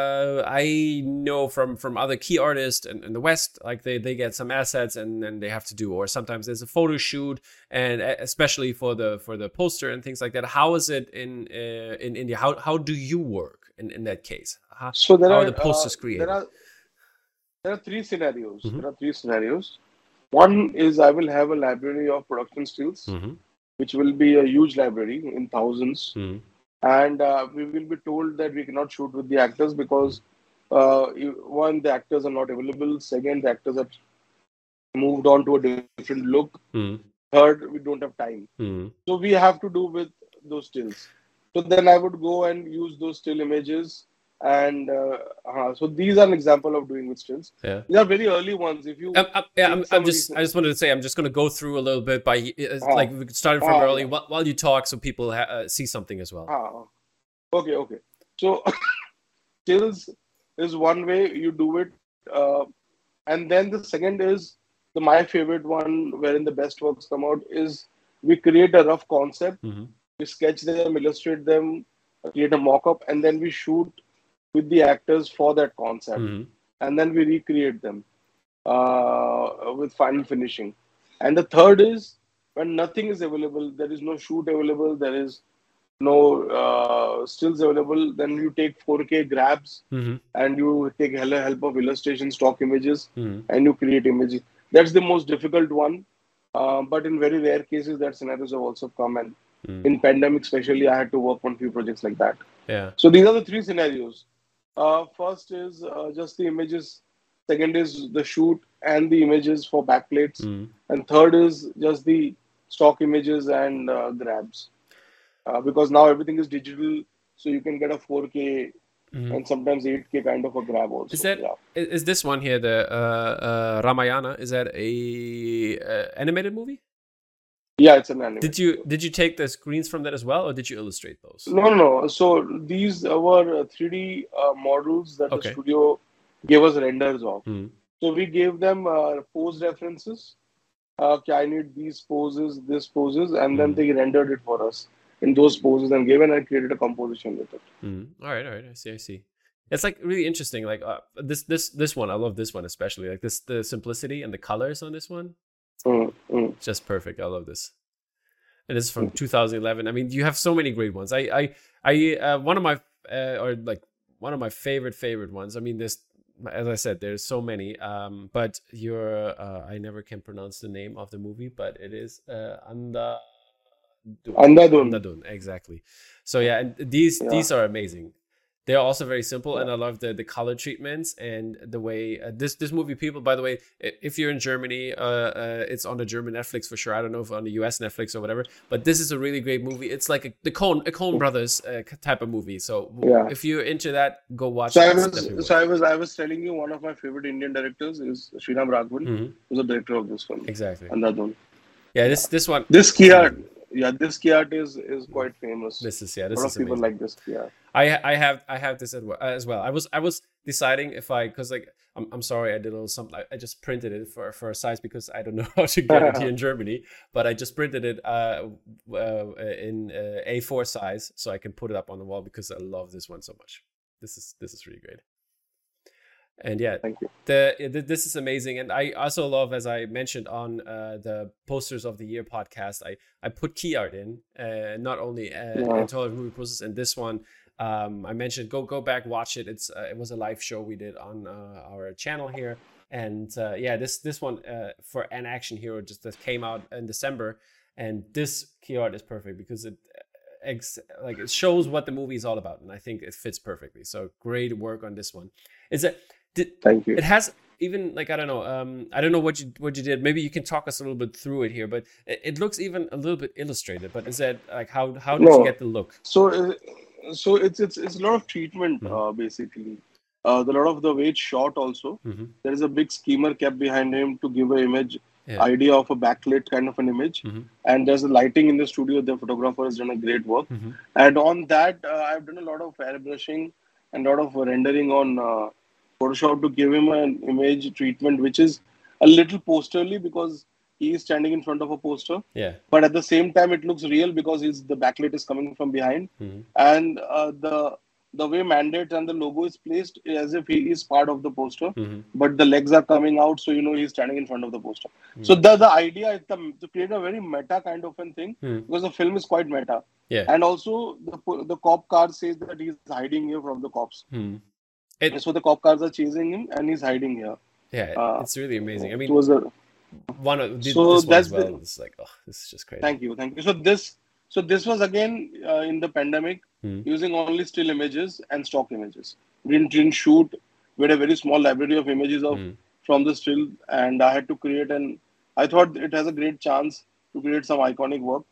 I know from other key artists in the West, like they get some assets and then they have to do, or sometimes there's a photo shoot, and especially for the poster and things like that. How is it in India? How do you work in that case? How are the posters created? There are three scenarios. Mm-hmm. There are three scenarios. One is I will have a library of production stills, Mm-hmm. which will be a huge library in thousands. Mm-hmm. And we will be told that we cannot shoot with the actors because, one, the actors are not available. Second, the actors are moved on to a different look. Mm-hmm. Third, we don't have time. Mm-hmm. So we have to do with those stills. So then I would go and use those still images. And so these are an example of doing with stills. Yeah. These are very early ones. If you I just wanted to say I'm just going to go through a little bit by like we started from early while you talk so people see something as well. Okay. So stills is one way you do it, and then the second is my favorite one, wherein the best works come out is we create a rough concept, Mm-hmm. we sketch them, illustrate them, create a mock-up, and then we shoot with the actors for that concept, Mm-hmm. and then we recreate them with final finishing. And the third is when nothing is available, there is no shoot available, there is no stills available, then you take 4K grabs Mm-hmm. and you take help of illustration, stock images, Mm-hmm. and you create images. That's the most difficult one. But in very rare cases, that scenarios have also come. And in pandemic, especially, I had to work on few projects like that. Yeah. So these are the three scenarios. First is just the images. Second is the shoot and the images for backplates. And third is just the stock images and grabs. Because now everything is digital, so you can get a 4K and sometimes 8K kind of a grab also. Is this one here the Ramayana? Is that a animated movie? Yeah, it's an anime. Did you take the screens from that as well, or did you illustrate those? No. So these were 3D models that the studio gave us renders of. So we gave them pose references. Okay, I need these poses, this poses, and then they rendered it for us in those poses and gave, and I created a composition with it. All right. I see. It's like really interesting. Like this one, I love this one especially. Like the simplicity and the colors on this one. Just perfect. I love this. And this is from 2011. I mean, you have so many great ones. One of my favorite ones. I mean, this, as I said, there's so many. But I never can pronounce the name of the movie, but it is Andhadhun. Exactly. So yeah, and these are amazing. They're also very simple, and I love the color treatments and the way this movie. People, by the way, if you're in Germany, it's on the German Netflix for sure. I don't know if on the US Netflix or whatever, but this is a really great movie. It's like a Coen Brothers type of movie. So if you're into that, go watch. I was telling you one of my favorite Indian directors is Sriram Raghavan, who's the director of this film. Exactly. Andhadhun. Yeah, this one. This key art. Yeah, this key art is quite famous. This is a lot of people like this key art. I have this as well. I was deciding if because like I'm sorry, I did a little something. I just printed it for a size because I don't know how to get it here in Germany. But I just printed it in A4 size so I can put it up on the wall because I love this one so much. This is really great. And yeah, Thank you. This is amazing. And I also love, as I mentioned on the Posters of the Year podcast, I put key art in, not only anthology movie posters. And this one, I mentioned, go back, watch it. It was a live show we did on our channel here. And this one for An Action Hero just that came out in December. And this key art is perfect because it shows what the movie is all about. And I think it fits perfectly. So great work on this one. Thank you. It has even I don't know what you did. Maybe you can talk us a little bit through it here, but it looks even a little bit illustrated. But is that like how did you get the look? So it's a lot of treatment basically. A lot of the way it's shot also. There is a big schemer kept behind him to give an image idea of a backlit kind of an image, and there's a lighting in the studio. The photographer has done a great work, and on that I've done a lot of airbrushing and a lot of rendering on Photoshop to give him an image treatment which is a little posterly because he is standing in front of a poster. Yeah. But at the same time, it looks real because the backlight is coming from behind, and the way mandate and the logo is placed as if he is part of the poster, but the legs are coming out, so he's standing in front of the poster. So the idea is to create a very meta kind of a thing because the film is quite meta. Yeah. And also the cop car says that he's hiding here from the cops. So the cop cars are chasing him, and he's hiding here. Yeah, it's really amazing. I mean, it was one of this one as well. It's like, oh, this is just crazy. Thank you. So this was again in the pandemic, using only still images and stock images. We didn't shoot. We had a very small library of images from the still, and I had to create I thought it has a great chance to create some iconic work.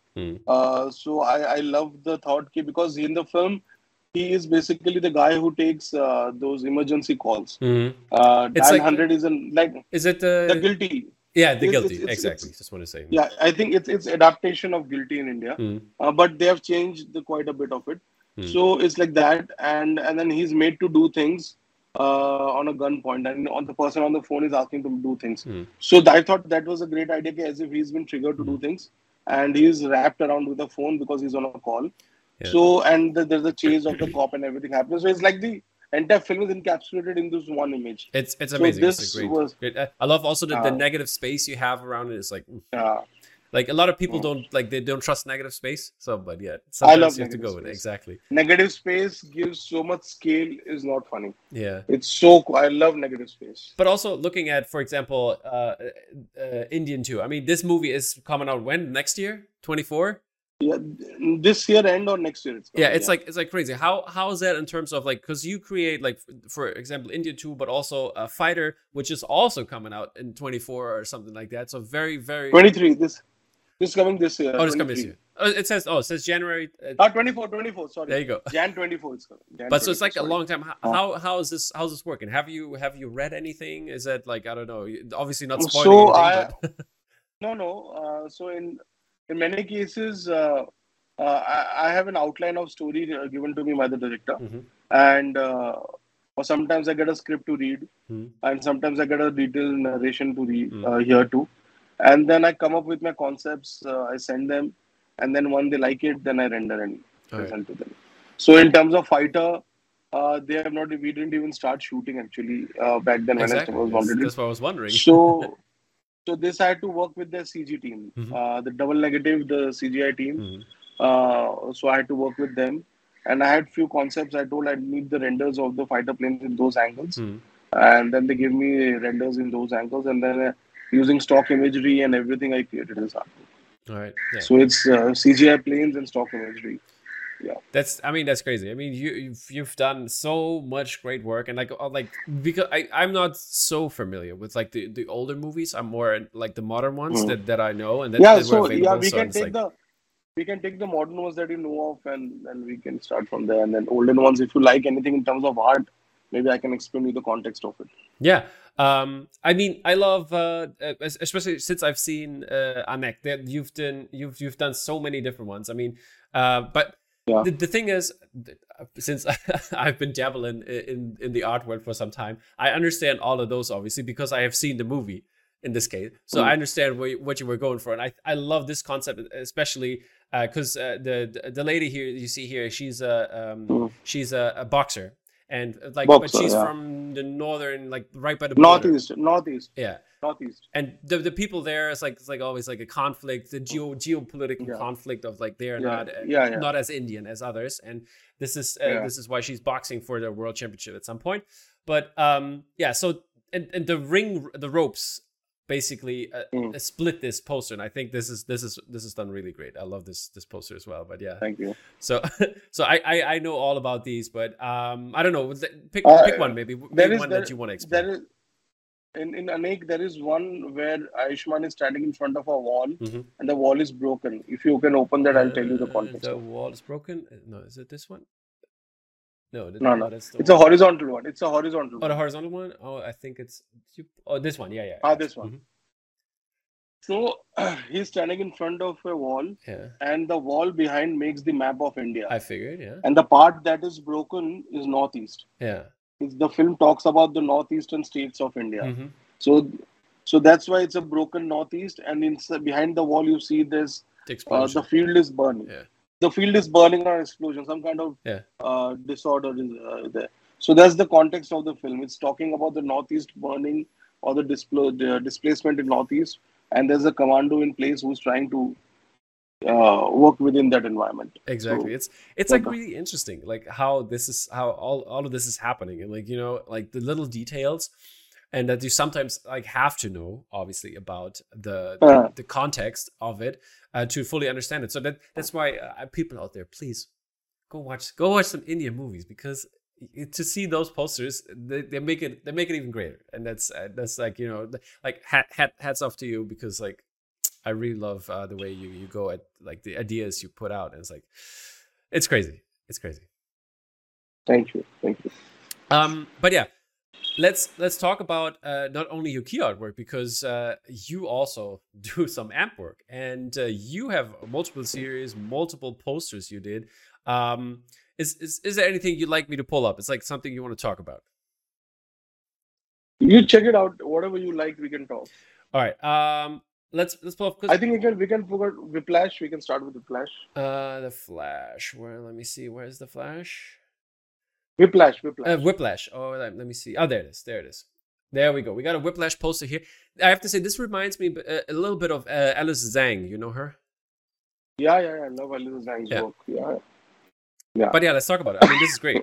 So I love the thought because in the film, he is basically the guy who takes those emergency calls. Dial 100 is Is it the Guilty? Yeah, the Guilty. Exactly. Just want to say. Yeah, I think it's adaptation of Guilty in India, but they have changed quite a bit of it. So it's like that, and then he's made to do things on a gunpoint, and on the person on the phone is asking to do things. So I thought that was a great idea, as if he's been triggered to do things, and he's wrapped around with a phone because he's on a call. Yeah. So, and there's a chase of the cop and everything happens. So it's like the entire film is encapsulated in this one image. It's amazing. It's great. I love also the negative space you have around it. It's like, like a lot of people don't trust negative space. So, but yeah, sometimes you have to go with it. Exactly. Negative space gives so much scale. Is not funny. Yeah. I love negative space. But also looking at, for example, Indian 2. I mean, this movie is coming out when? Next year? 24? Yeah, this year end or next year. It's like crazy. How is that in terms of because you create for example India 2, but also a Fighter, which is also coming out in 24 or something like that. So very 23. This coming this year. Oh, it's coming this year. It says January. 24. Sorry. There you go. Jan 24. It's coming. But so it's like a long time. How's this working? Have you read anything? Is that I don't know? Obviously not spoiling anything. No. So in many cases, I have an outline of story given to me by the director, and or sometimes I get a script to read, and sometimes I get a detailed narration to read hear too, and then I come up with my concepts. I send them, and then when they like it, then I render and present to them. So in terms of Fighter, we didn't even start shooting actually back then when I was wanted. That's what I was wondering. So this I had to work with the CG team, the double negative, the CGI team. So I had to work with them, and I had few concepts. I told I'd need the renders of the fighter planes in those angles, and then they gave me renders in those angles, and then using stock imagery and everything, I created this artwork. All right. Yeah. So it's CGI planes and stock imagery. Yeah, that's crazy. I mean, you've done so much great work, and because I'm not so familiar with the older movies. I'm more the modern ones that I know, and we can take the modern ones that you know of, and then we can start from there. And then older ones, if you like anything in terms of art, maybe I can explain you the context of it. Yeah. I mean, I love, especially since I've seen Anek, that you've done so many different ones. I mean, but Yeah. The thing is, since I've been dabbling in the art world for some time, I understand all of those obviously because I have seen the movie in this case. So I understand what you were going for, and I love this concept, especially because the lady here you see here, she's a boxer, and like but Boxer, she's yeah. from the northern, like right by the border. Northeast. Yeah. Northeast. And the people there, it's like always like a conflict, the geopolitical conflict of like they're not as Indian as others, and this is why she's boxing for the world championship at some point. But so and the ropes basically split this poster, and I think this is done really great. I love this poster as well. But yeah, Thank you. So I know all about these, but I don't know. Pick one maybe one that you want to explain. There is. In Anek, there is one where Ayushmann is standing in front of a wall, and the wall is broken. If you can open that, I'll tell you the context. The wall is broken? No, is it this one? No. It's a horizontal one. It's a horizontal one. Oh, the horizontal one? Oh, I think it's... Oh, this one. Yeah. This one. So, he's standing in front of a wall, and the wall behind makes the map of India. I figured, yeah. And the part that is broken is Northeast. Yeah. The film talks about the northeastern states of India. So that's why it's a broken Northeast, and behind the wall you see this the field is burning. Yeah. The field is burning on explosion. Some kind of disorder is there. So that's the context of the film. It's talking about the Northeast burning or the displacement in Northeast, and there's a commando in place who's trying to work within that environment. Exactly. So, it's like really interesting, like how all of this is happening, and like, you know, like the little details, and that you sometimes like have to know obviously about the context of it to fully understand it. So that's why people out there, please go watch some Indian movies, because to see those posters, they make it even greater, and that's like, you know, like hats off to you, because like I really love the way you go at like the ideas you put out, and it's like it's crazy. Thank you. But yeah, let's talk about not only your key artwork, because you also do some amp work, and you have multiple series, multiple posters you did. Is there anything you'd like me to pull up? It's like something you want to talk about. You check it out. Whatever you like, we can talk. All right. Let's pull up. I think we can forget Whiplash. We can start with Whiplash. The Flash. Let me see. Where's the Flash? Whiplash. Whiplash. Oh, let me see. Oh, there it is. There we go. We got a Whiplash poster here. I have to say, this reminds me a little bit of Alice Zhang. You know her? Yeah. I love Alice Zhang's work. Yeah. But yeah, let's talk about it. I mean, this is great.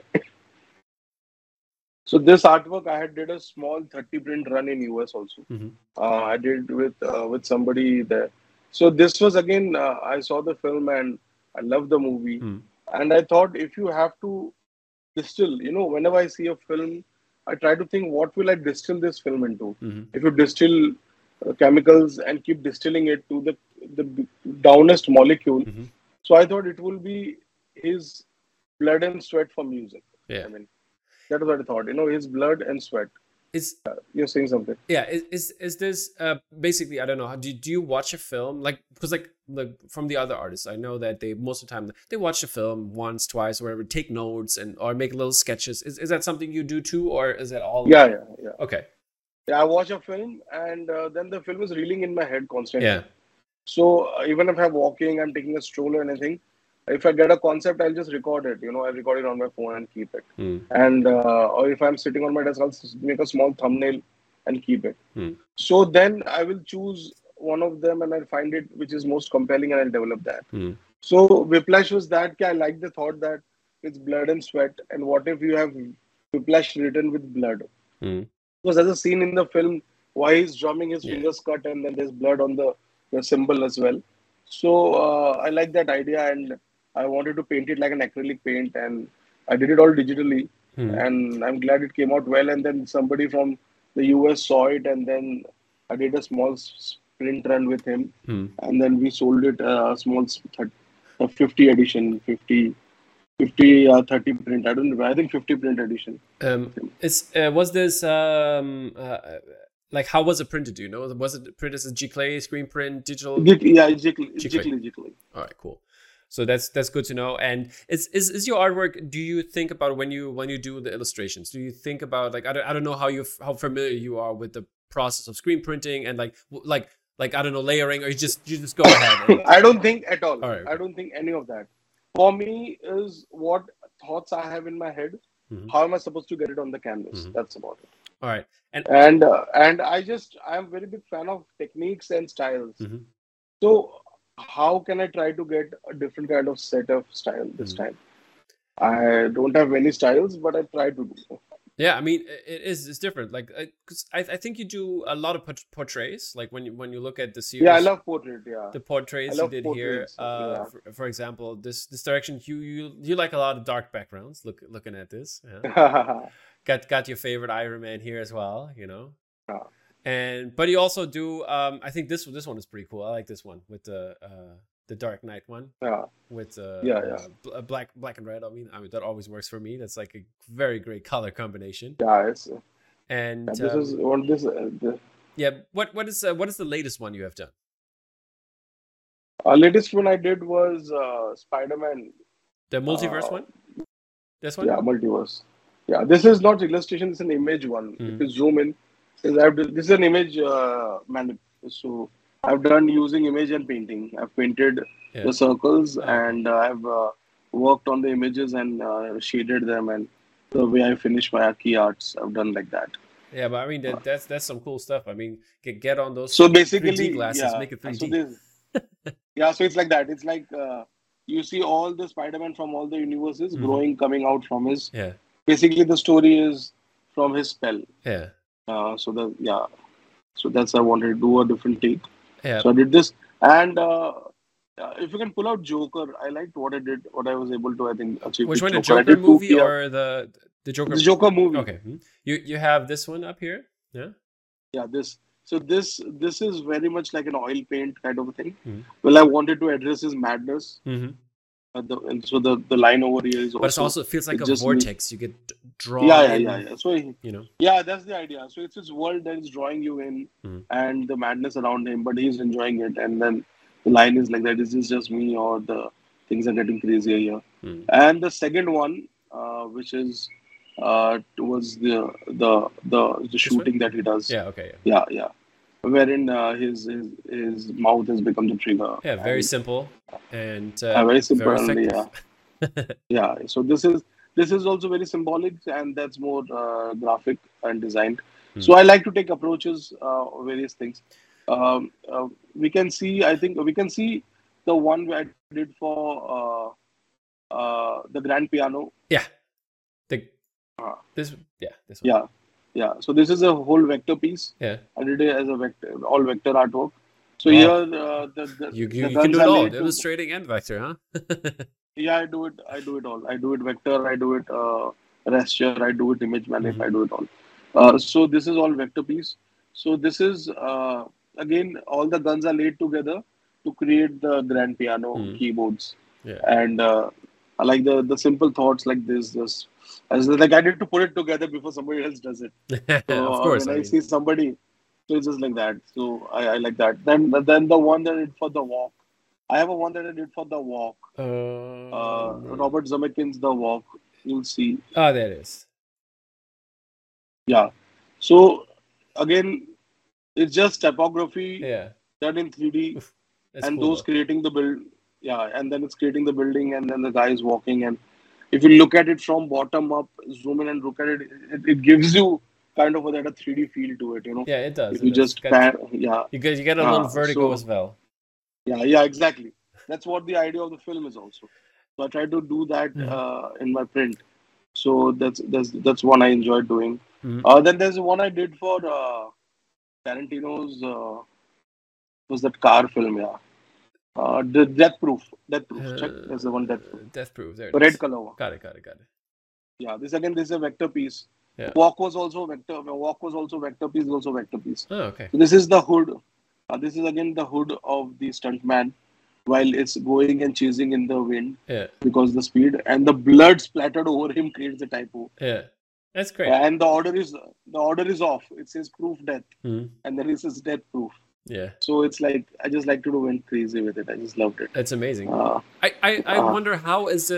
So this artwork, I did a small 30 print run in US also. I did with somebody there. So this was again, I saw the film and I love the movie. And I thought, if you have to distill, you know, whenever I see a film, I try to think, what will I distill this film into? If you distill chemicals and keep distilling it to the downest molecule. So I thought it will be his blood and sweat for music. Yeah. I mean, that is what I thought. You know, his blood and sweat. You're saying something? Yeah. Is this basically? I don't know. Do you watch a film because from the other artists, I know that they most of the time they watch a film once, twice, or whatever, take notes or make little sketches. Is that something you do too, or is that all? Yeah. Okay. Yeah, I watch a film and then the film is reeling in my head constantly. Yeah. So even if I'm walking, I'm taking a stroll or anything, if I get a concept, I'll just record it. You know, I record it on my phone and keep it. And or if I'm sitting on my desk, I'll make a small thumbnail and keep it. So then I will choose one of them and I'll find it which is most compelling and I'll develop that. So Whiplash was that. I like the thought that it's blood and sweat. And what if you have Whiplash written with blood? Because there's a scene in the film why he's drumming, his fingers cut, and then there's blood on the symbol as well. So I like that idea, and I wanted to paint it like an acrylic paint, and I did it all digitally. And I'm glad it came out well. And then somebody from the US saw it, and then I did a small print run with him, and then we sold it a small 50 edition, 30 print. I think 50 print edition. Was this like, how was it printed? Do you know? Was it printed as a Giclée screen print, digital? Giclée. All right, cool. So that's good to know. And is your artwork? Do you think about when you do the illustrations? Do you think about like I don't know how familiar you are with the process of screen printing and like I don't know, layering, or you just go ahead and I don't think at all. all right, I okay. don't think any of that. For me, is what thoughts I have in my head. Hmm. How am I supposed to get it on the canvas? Hmm. That's about it. All right. And And I'm very big fan of techniques and styles. mhm, So how can I try to get a different kind of set of style this mhm. time? I don't have many styles, but I try to do. Yeah, I mean, it's different. Like, because I think you do a lot of portraits. Like when you look at the Yeah, I series, love portrait. Yeah, the I portraits you love did here. portraits. Yeah. For example, this direction, you like a lot of dark backgrounds. Looking at this, yeah. Yeah. Got your favorite Iron Man here as well, you know. And but you also do. I think this one is pretty cool. I like this one with the Dark Knight one Yeah. with Yeah. Yeah. black and red. I mean that always works for me. That's like a very great color combination. Yeah. And This is what this. yeah, what is the latest one you have done? Latest one I did was Spider-Man. The multiverse Uh, one? This one? yeah, multiverse. Yeah, this is not illustration. It's an image one. If Mm-hmm. you zoom in, this is an image So I've done using image and painting. I've painted Yeah. the circles Oh, okay. and I've worked on the images and shaded them, and the way I finish my key arts, I've done like that. Yeah, but I mean that's some cool stuff. I mean, get on those So 3D basically, glasses, yeah. make it So 3D. this, yeah. So it's like that. It's like you see all the Spider-Man from all the universes Mm-hmm. growing, coming out from his. Yeah. Basically, the story is from his spell. Yeah. So that's I wanted to do a different take. Yeah. So I did this, and if you can pull out Joker, I liked what I did, what I was able to, I think, achieve Which with one? The Joker. I Joker did two movie key or the Joker? the Joker movie. Okay. You have this one up here? Yeah. Yeah, this. So this is very much like an oil paint kind of a thing. Mm-hmm. Well, I wanted to address his madness. Mm-hmm. And so the line over here is But it also also feels like it's a just me. vortex. You get drawn Yeah, in. yeah. So You know. yeah, that's the idea. So it's his world that is drawing you in, Mm-hmm. and the madness around him, but he's enjoying it. And then the line is like that: "Is this just me, or the things are getting crazier here?" Mm-hmm. And the second one, which is towards the shooting that he does. Yeah. Okay. Yeah. Yeah. Wherein his mouth has become the trigger. Yeah. Very And simple and very simple. very And, effective. yeah. So this is also very symbolic, and that's more graphic and designed. So I like to take approaches, various things. We can see. I think we can see the one I did for the grand piano. Yeah. The Uh, this one. yeah, yeah. So this is a whole vector piece. Yeah. I did it as a vector, all vector artwork. So Wow. here the You can guns do it are all, laid to. illustrating and vector, huh? Yeah, I do it. I do it all. I do it vector. I do it raster. I do it image manip. Mhm. I do it all. So this is all vector piece. So this is again all the guns are laid together to create the grand piano keyboards. Yeah. And I like the simple thoughts like this. Just as like I need to put it together before somebody else does it. So Of course. when I I mean, see somebody, so it's just like that. So I like that. Then the one that I did for the walk. I have a one that I did for the walk. no. Robert Zemeckis' The Walk. You'll see. Oh, there it is. Yeah. So again, it's just typography Yeah. done in 3D, That's and cool, those though. creating the build. Yeah, and then it's creating the building, and then the guy is walking. And if you look at it from bottom up, zoom in and look at it, it gives you kind of that a 3D feel to it. Yeah, it does. If you just yeah. You get a little vertigo as well. Yeah, exactly. That's what the idea of the film is also. So I try to do that in my print. So that's one I enjoyed doing. Then there's one I did for Tarantino's was that car film, yeah. The Death Proof. Check. There's the one Death Proof. Death Proof. There it The red is. color one. Got it. Yeah. This is a vector piece. Yeah. Walk was also vector. Walk was also vector piece. Also vector piece. Oh, okay. So this is the hood. This is again the hood of the stuntman while it's going and chasing in the wind. Yeah. Because the speed and the blood splattered over him creates a typo. Yeah. That's great. And the order is off. It says proof death, and then it says death proof. Yeah. So it's like I just like to do went crazy with it. I just loved it. That's amazing. Uh, I uh, wonder is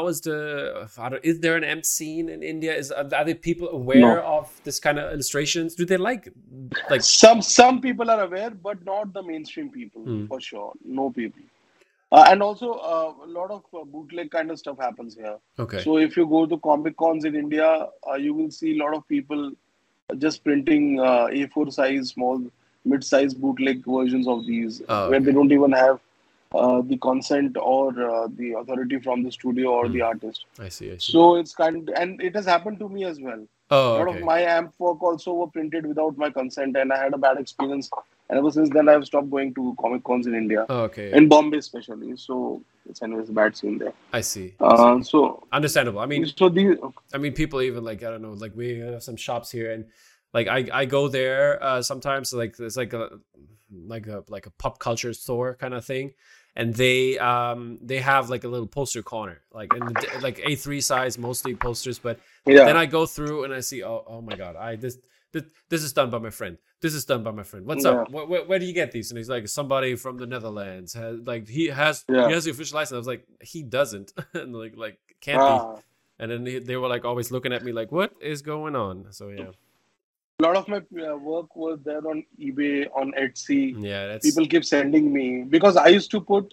is there an amp scene in India? Are the people aware no, of this kind of illustrations? Do they like some people are aware, but not the mainstream people Hmm, for sure. No people. And also, a lot of bootleg kind of stuff happens here. okay. So if you go to Comic Cons in India, you will see a lot of people just printing A4 size, small, mid-size bootleg versions of these, Oh, where they okay. don't even have the consent or the authority from the studio or Hmm, the artist. I see. I see. So it's and it has happened to me as well. Oh, A lot of okay. my amp work also were printed without my consent, and I had a bad experience. And ever since then, I've stopped going to Comic Cons in India, Oh, okay. in Bombay especially. So it's anyways a bad scene there. I see. I see. Uh, so Understandable. so the I mean, people even like I don't know, like we have some shops here, and like I go there sometimes. Like it's like a pop culture store kind of thing, and they have like a little poster corner, like like A3 size, mostly posters. But then yeah I go through and I see, oh my god, this is done by my friend. This is done by my friend. What's yeah up? Where do you get these? And he's like, somebody from the Netherlands has like he yeah has the official license. I was like, he doesn't, and like can't be. ah. And then they were like always looking at me like, what is going on? So yeah, A lot of my work was there on eBay, on Etsy. yeah, that's People keep sending me because I used to put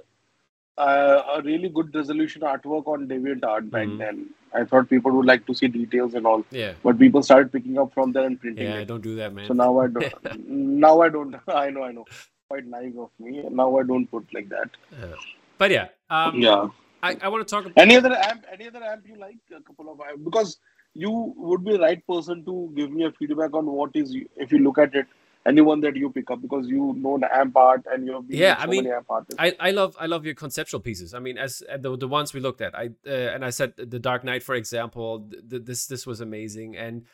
a really good resolution artwork on DeviantArt back mm, then. I thought people would like to see details and all, yeah, but people started picking up from there and printing yeah. I it. don't do that, So man. now I don't. Now I don't. I know. Quite naive of me. Now I don't put like that. But yeah, Yeah. I want to talk. Any other amp you like? A couple of because you would be the right person to give me a feedback on what is if you look at it, anyone that you pick up because you know the amp art and you have been Yeah, with I so many mean, amp artists. I love your conceptual pieces. I mean, as the ones we looked at, and I said the Dark Knight, for example, this was amazing, and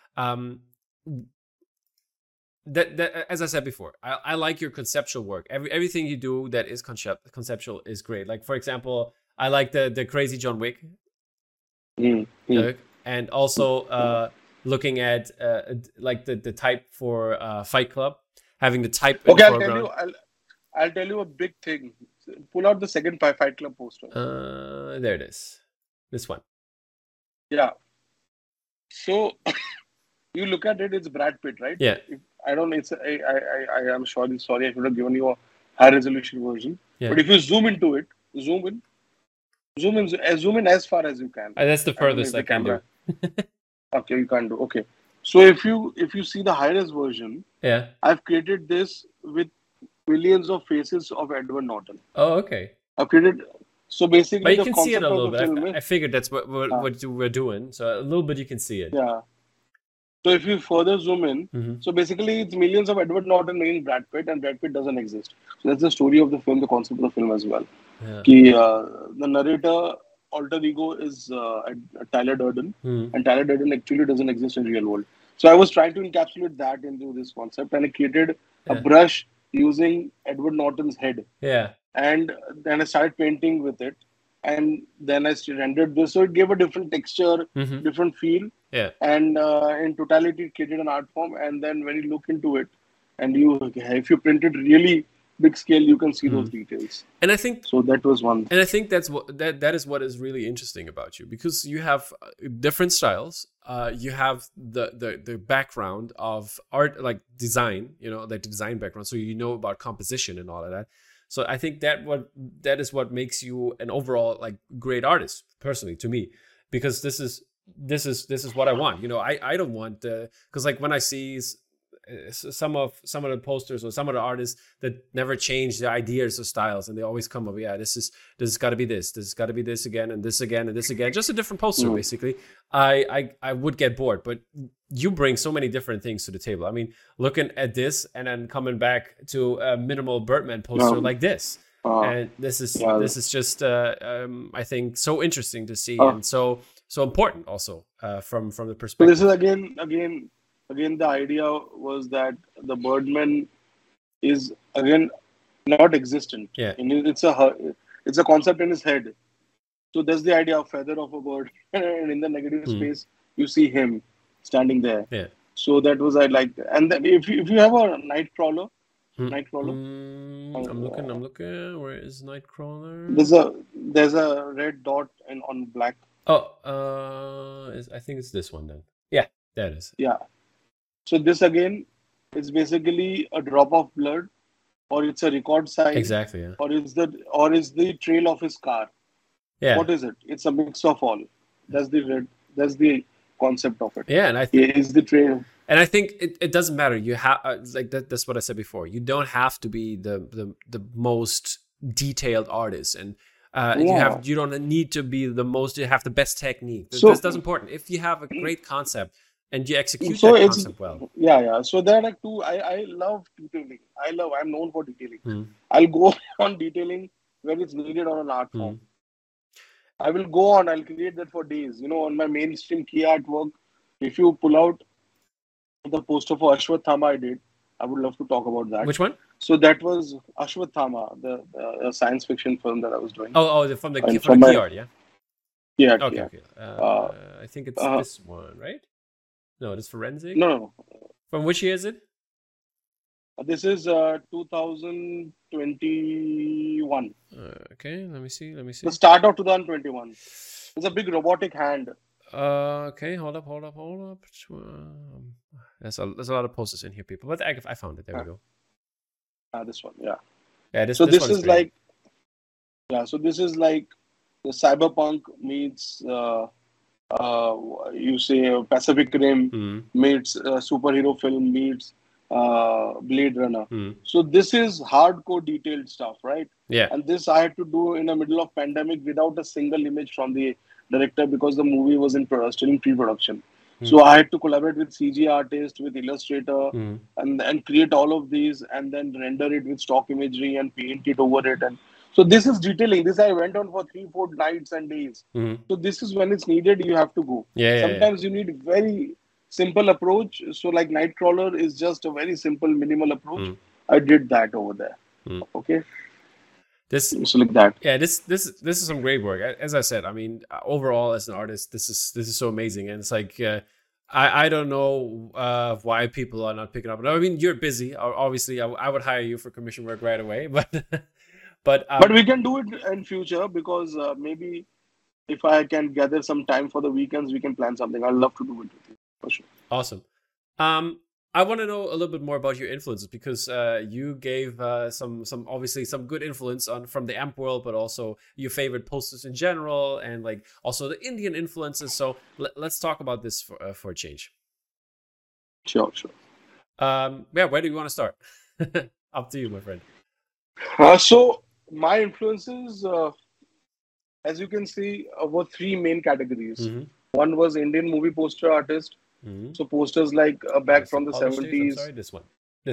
that as I said before, I like your conceptual work. Everything you do that is conceptual is great. Like for example, I like the Crazy John Wick, Mm, mm. and also looking at like the type for Fight Club, having the type in the Okay, I'll tell you. foreground. I'll tell you a big thing. Pull out the second Fight Club poster. There it is. This one. Yeah. So you look at it, it's Brad Pitt, right? Yeah, If, I don't. It's. I am sorry. I should have given you a high resolution version. yeah. But if you zoom into it, zoom in, zoom in as far as you can. That's the I don't know if furthest I the can do. camera. Okay, you can't do. Okay. So if you see the high res version, Yeah. I've created this with millions of faces of Edward Norton. Oh, okay. I've created. So But basically, you the can see it concept a of little the bit. film is, I figured that's uh, what you were doing. So a little bit you can see it. yeah. So if you further zoom in, Mm-hmm. so basically it's millions of Edward Norton meaning Brad Pitt, and Brad Pitt doesn't exist. So that's the story of the film, the concept of the film as well. Yeah. The narrator alter ego is Tyler Durden, Mm-hmm. and Tyler Durden actually doesn't exist in real world. So I was trying to encapsulate that into this concept, and I created a Yeah. brush using Edward Norton's head, Yeah. and then I started painting with it, and then I rendered this, so it gave a different texture, Mm-hmm. different feel, Yeah. and in totality, it created an art form. And then when you look into it, and if you print it really big scale, you can see those Mm. details. And I think So that was one. that's what that is what is really interesting about you, because you have different styles. You have the background of art, like design, like the design background, so you know about composition and all of that. So I think that is what makes you an overall like great artist, personally, to me, because this is what I want. I don't want because like when I see some of the posters or some of the artists that never change their ideas or styles, and they always come up, yeah, this has got to be this has got to be this again and this again and this again, just a different poster, basically. I would get bored, but you bring so many different things to the table. I mean, looking at this and then coming back to a minimal Birdman poster like this, and this is just I think so interesting to see, and so important also from the So perspective. this is again the idea was that the Birdman is again not existent. Yeah. It's a concept in his head. So that's the idea of feather of a bird, and in the negative space you see him standing there. Yeah. So that was I liked, and then if you have a night crawler, Nightcrawler. I'm looking. I'm looking. Where is Nightcrawler? There's a red dot on black. Oh, I think it's this one then. Yeah, there it is. Yeah. So this again is basically a drop of blood, or it's a record sign, Exactly. Yeah. or is the trail of his car. Yeah. What is it? It's a mix of all. That's the concept of it. Yeah, and I Is the trail. And I think it doesn't matter. You have like that's what I said before. You don't have to be the most detailed artist, and you don't need to be the most. You have the best technique. So That's important. If you have a great concept and you execute so that it's concept well. yeah. So there are like two. I love detailing. I'm known for detailing. Mm. I'll go on detailing when it's needed on an art form. I will go on. I'll create that for days. On my mainstream key artwork. If you pull out the poster for Ashwathama I did, I would love to talk about that. Which one? So that was Ashwathama, the science fiction film that I was doing. From the key art, yeah. Yeah. Okay. Yeah. Okay. I think it's this one, right? No, it is forensic. No. From which year is it? This is 2021. Okay, let me see. The start of 2021. It's a big robotic hand. Okay, hold up. There's a lot of posters in here, people. But I found it. There we go. This one, yeah. Yeah, this is like, so this is like the cyberpunk meets, you say Pacific Rim meets superhero film meets Blade Runner. So this is hardcore detailed stuff, right? Yeah. And this I had to do in the middle of pandemic without a single image from the director because the movie was still in pre-production. So I had to collaborate with CG artist, with illustrator, and create all of these, and then render it with stock imagery and paint it over it. And so this is detailing. This I went on for 3-4 nights and days. So this is when it's needed. You have to go. Sometimes you need very simple approach. So like Nightcrawler is just a very simple, minimal approach. I did that over there. Okay. So like that. Yeah, this is some great work. As I said, I mean, overall as an artist, this is so amazing, and it's like I don't know why people are not picking up. I mean, you're busy. Obviously, I would hire you for commission work right away, but we can do it in future because maybe if I can gather some time for the weekends, we can plan something. I'd love to do it with you for sure. Awesome. I want to know a little bit more about your influences because you gave some obviously some good influence from the AMP world, but also your favorite posters in general, and like also the Indian influences. So let's talk about this for a change. Sure. Where do you want to start? Up to you, my friend. So my influences, as you can see, were 3 main categories. One was Indian movie poster artist. So posters like back from the 70s. Sorry, this one.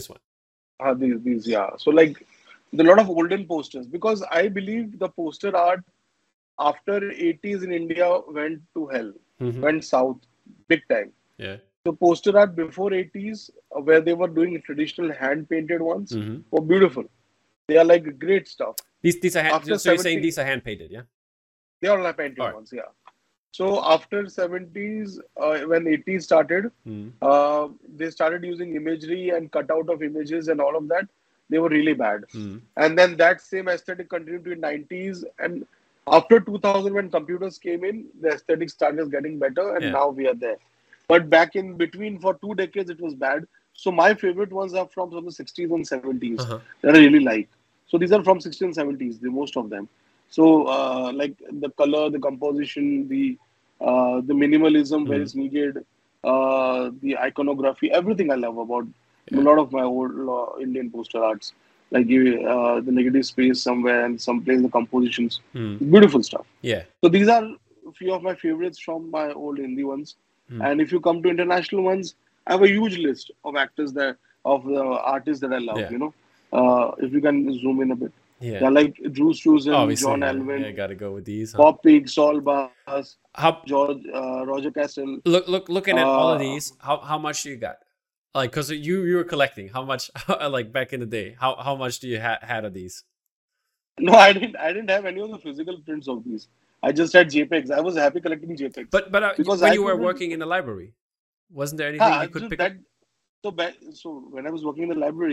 These, yeah. So like a lot of olden posters because I believe the poster art after 80s in India went to hell, went south big time. Yeah. So poster art before 80s where they were doing traditional hand painted ones were beautiful. They are like great stuff. These are so you're saying these are hand painted, yeah? They are like painted ones, yeah. So after 70s, when 80s started, they started using imagery and cutout of images and all of that. They were really bad. And then that same aesthetic continued to 90s. And after 2000, when computers came in, the aesthetic started getting better. And now we are there. But back in between for 2 decades, it was bad. So my favorite ones are from the 60s and 70s that I really like. So these are from 60s and 70s, most of them. So like the color, the composition, the minimalism where it's needed, the iconography, everything I love about a lot of my old Indian poster arts. Like the negative space somewhere and someplace the compositions, beautiful stuff. Yeah. So these are a few of my favorites from my old Hindi ones. And if you come to international ones, I have a huge list of actors of the artists that I love. If you can zoom in a bit. Yeah. They're like Drew Struzan, John Alvin. Yeah, gotta go with these. Bob Pig, Saul Bass, Roger Castle. Looking at all of these, how much do you got? Like, cause you were collecting. How much? Like back in the day, how much do you had of these? No, I didn't have any of the physical prints of these. I just had JPEGs. I was happy collecting JPEGs. But because when you were working in the library, wasn't there anything you could pick up? So when I was working in the library,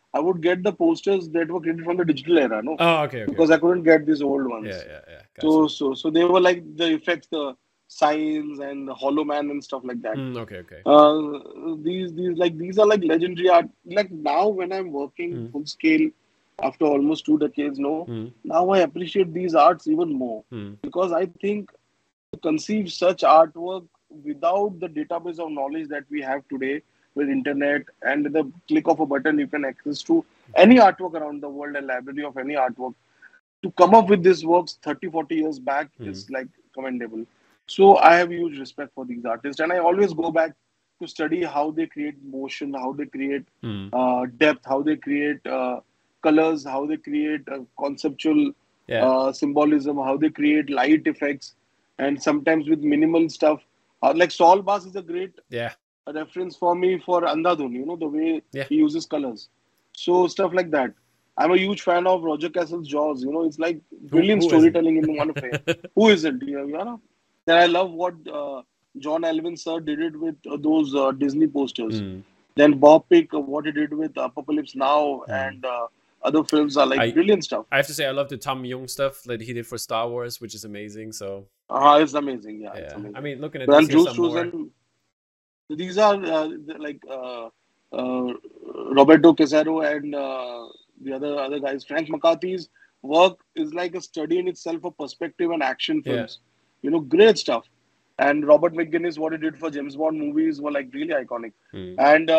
I would get the posters that were created from the digital era, no, Oh, okay, okay, because I okay. couldn't get these old Yeah, ones. yeah, yeah. Gotcha. So they were like the effects, the signs and the Hollow Man and stuff like that. Okay, okay. These are like legendary art. Like now, when I'm working Mm, full scale after almost 2 decades, no, mm, now I appreciate these arts even more mm. because I think to conceive such artwork without the database of knowledge that we have today with internet and with the click of a button you can access to any artwork around the world, a library of any artwork, to come up with these works 30, 40 years back Mm, is like commendable. So I have huge respect for these artists, and I always go back to study how they create motion, how they create mm. depth, how they create colors, how they create conceptual Yeah, symbolism, how they create light effects, and sometimes with minimal stuff. Like Saul Bass is a great yeah, reference for me for Andhadhun, the way yeah. he uses colors. So stuff like that. I'm a huge fan of Roger Castle's Jaws. It's like brilliant Who isn't? storytelling in one frame. Who isn't? Then I love what John Alvin sir did it with those Disney posters. Mm, Then Bob Pick, what he did with Apocalypse Now mm. and other films are like I brilliant stuff. I have to say I love the Tom Young stuff that he did for Star Wars, which is amazing. So It's amazing. Yeah, it's yeah, I amazing. mean, looking at this, And here's Drew some more. Struzan, these are like Roberto Casaro and the other guys. Frank McCarthy's work is like a study in itself of perspective and action Yeah. films. Great stuff. And Robert McGuinness, what he did for James Bond movies were like really iconic. Mm. And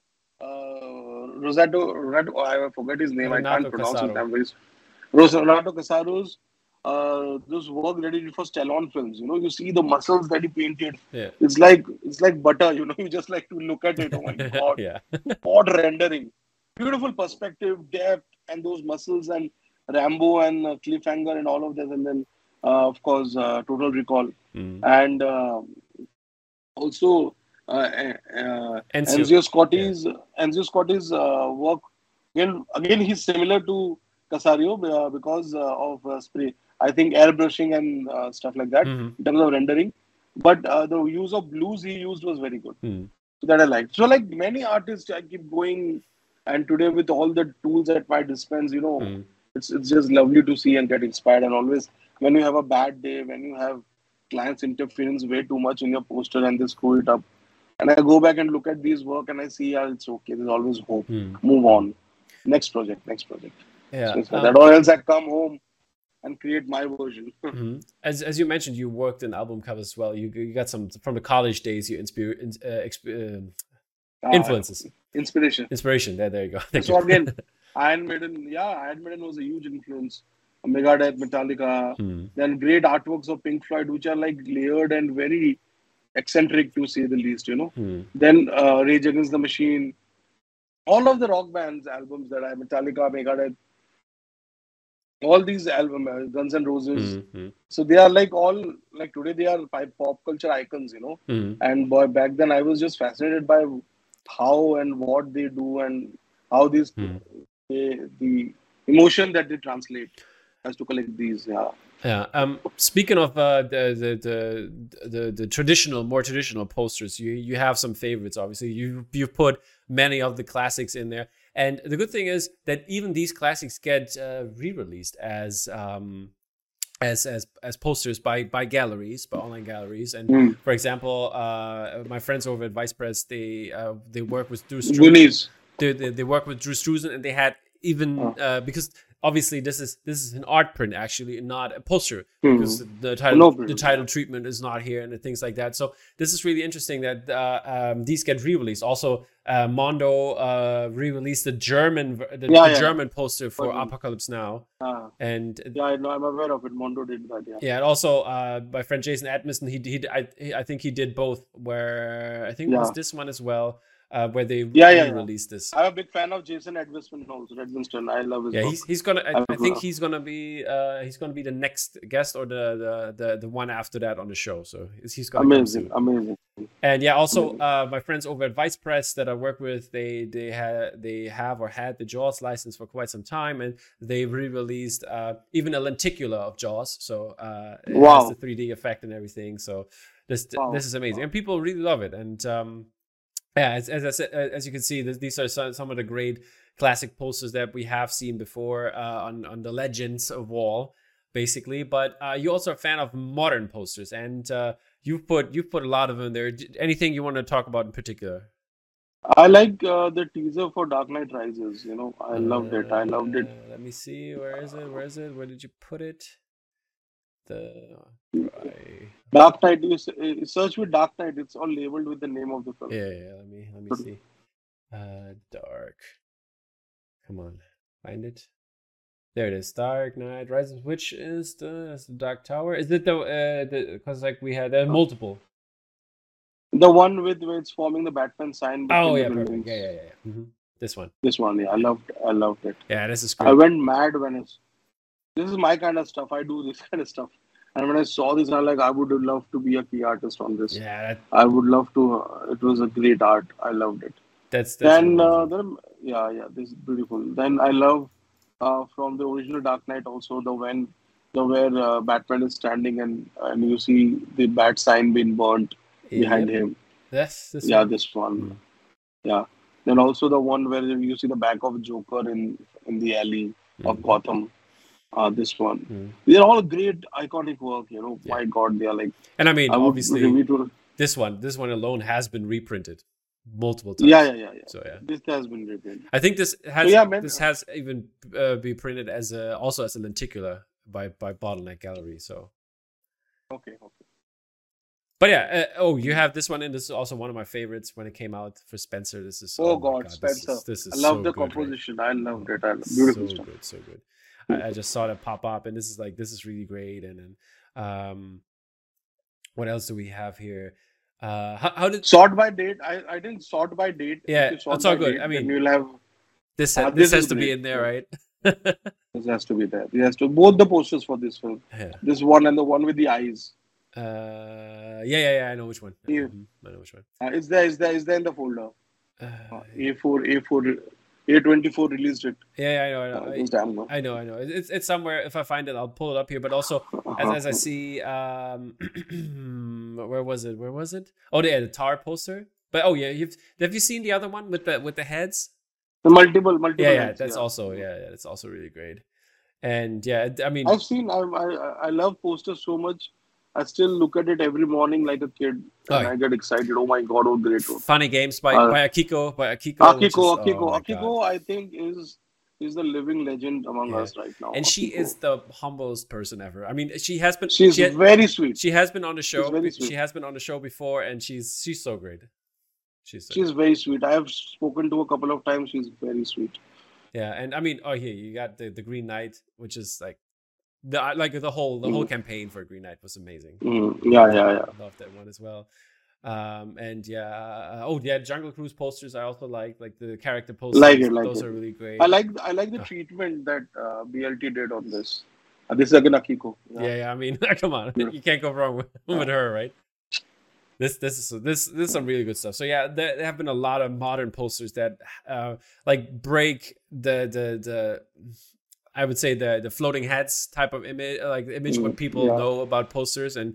Rosato, I forget his name. I can't Renato pronounce his Casaro. name. Renato Casaro's those work that he did for Stallone films. You see the muscles that he painted. Yeah. It's like butter. You just like to look at it. Oh my God, Yeah. what rendering! Beautiful perspective, depth, and those muscles and Rambo and Cliffhanger and all of this, and then of course Total Recall Mm. and also Enzio. Enzio Yeah. Scotti's work. Again, he's similar to Casario because of spray. I think airbrushing and stuff like that Mm-hmm. in terms of rendering. But the use of blues he used was very good. Mm. So that I liked. So like many artists, I keep going, and today with all the tools at my dispense, Mm. it's just lovely to see and get inspired. And always when you have a bad day, when you have clients interference way too much in your poster and they screw it up, and I go back and look at these work and I see, yeah, it's okay. There's always hope. Mm. Move on. Next project. Next project. Yeah. So it's like that. Or else I come home and create my version. Mhm. As you mentioned, you worked in album covers as well. You got some from the college days. You uh, influences, inspiration. There you go. Thank you. So again, Iron Maiden was a huge influence. Megadeth, Metallica, Mm. then great artworks of Pink Floyd, which are like layered and very eccentric to say the least. Mm. Then Rage Against the Machine, all of the rock bands albums that I Metallica, Megadeth, all these album Guns N' Roses. Mm. So they are like all like today they are pop culture icons. Mm. And boy, back then I was just fascinated by how and what they do and how Mm. the emotion that they translate has to collect these. Yeah. Yeah. Speaking of the traditional, more traditional posters, you have some favorites. Obviously, you've put many of the classics in there, and the good thing is that even these classics get re-released as posters by galleries, by online galleries. And Mm. for example, my friends over at Vice Press, they work with Drew Struzan. Goonies. They work with Drew Struzan, and they had even because obviously this is an art print actually, not a poster, because the title treatment is not here and things like that. So this is really interesting that these get re-released. Also, Mondo re-released the German German poster for Apocalypse Now. And yeah, I know, I'm aware of it. Mondo did that. Yeah. Yeah, and also my friend Jason Edmiston, I think he did both. Where I think it was this one as well. Where they re-released this. I'm a big fan of Jason Edmiston also. Edmiston, I love his work. He's gonna. I think he's gonna be the next guest or the one after that on the show. So he's gonna amazing. And yeah, also my friends over at Vice Press that I work with, they have or had the Jaws license for quite some time, and they re-released even a lenticular of Jaws. So it has the 3D effect and everything. So this is amazing, and people really love it. And Yeah, as I said, as you can see, these are some of the great classic posters that we have seen before on the Legends wall, basically. But you're also a fan of modern posters, and you've put a lot of them there. Anything you want to talk about in particular? I like the teaser for Dark Knight Rises. I loved it. I loved it. Let me see. Where is it? Where is it? Where did you put it? The I Dark Knight. Search with Dark Knight. It's all labeled with the name of the film. yeah. Let me see. Dark. Come on, find it. There it is. Dark Knight Rises. Which is the Dark Tower? Is it the because like we had multiple. The one with where it's forming the Batman sign Oh between the yeah, perfect. buildings. Yeah. This one. This one, yeah, I loved it. Yeah, this is I great. went mad when this is my kind of stuff. I do this kind of stuff. And when I saw this, I'm like, I would love to be a key artist on this. Yeah, I would love to. It was a great art. I loved it. that's Then, amazing. yeah, this is beautiful. Then I love from the original Dark Knight also the where Batman is standing and you see the bat sign being burnt behind Yep, him. that's this Yeah, one. this one. Mm. Yeah. Then also the one where you see the back of Joker in the alley of Mm. Gotham. This one. Mm. They're all great, iconic work. Yeah, My God, they are like and I mean, I would obviously, review to. this one alone has been reprinted multiple Yeah, times. yeah, yeah, yeah. So yeah, This has been reprinted. I think So yeah, man. this has even be printed as also as a lenticular by Bottleneck Gallery. So, Okay, okay. but yeah, you have this one, and this is also one of my favorites when it came out for Spencer. This is Oh oh my God, god, Spencer. this I is love so the good, right? composition. I loved Oh, it. I so beautiful stuff. good, so good. I Beautiful just stuff. saw that pop up, and this is really great. And then, what else do we have here? How did Sort by date. I didn't sort by date. If yeah? you sort It's all by good. date, I then mean, you'll have. this This is has to be great. in there, Yeah. right? This has to be there. This has to both the posters for this film. Yeah. This one and the one with the eyes. Yeah. I know which one. Yeah. I know which one. Is there in the folder. Uh, A4 A24 released it. yeah, It was damn good. I know. It's somewhere. If I find it, I'll pull it up here. But also, as I see, where was it? Oh, yeah, the Tar poster. But oh yeah, have you seen the other one with the heads? The multiple Yeah, heads, that's yeah. also that's also really great. And yeah, I mean, I've seen. I love posters so much. I still look at it every morning like a kid, and oh, I get excited. Oh my God! Oh great one. Funny Games by Uh, Akiko, which is oh Akiko, my god. I think is the living legend among Yeah, us right now. and she Akiko. is the humblest person ever. I mean, She's very sweet. she has been on the She's show. very She sweet. has been on the show before, and she's so great. She's so She's great. very sweet. I have spoken to her a couple of times. She's very sweet. Yeah, and I mean, oh here you got the Green Knight, which is like the whole campaign for Green Knight was amazing. Yeah. Love that one as well. And yeah, oh yeah, Jungle Cruise posters I also like the character posters. Like Those it. are really great. I like the treatment that BLT did on this. This is again Akiko. Yeah. I mean, come on, Yeah. you can't go wrong with her, right? This is some really good stuff. So yeah, there have been a lot of modern posters that like break the I would say the floating heads type of image, like the image what people Yeah. know about posters, and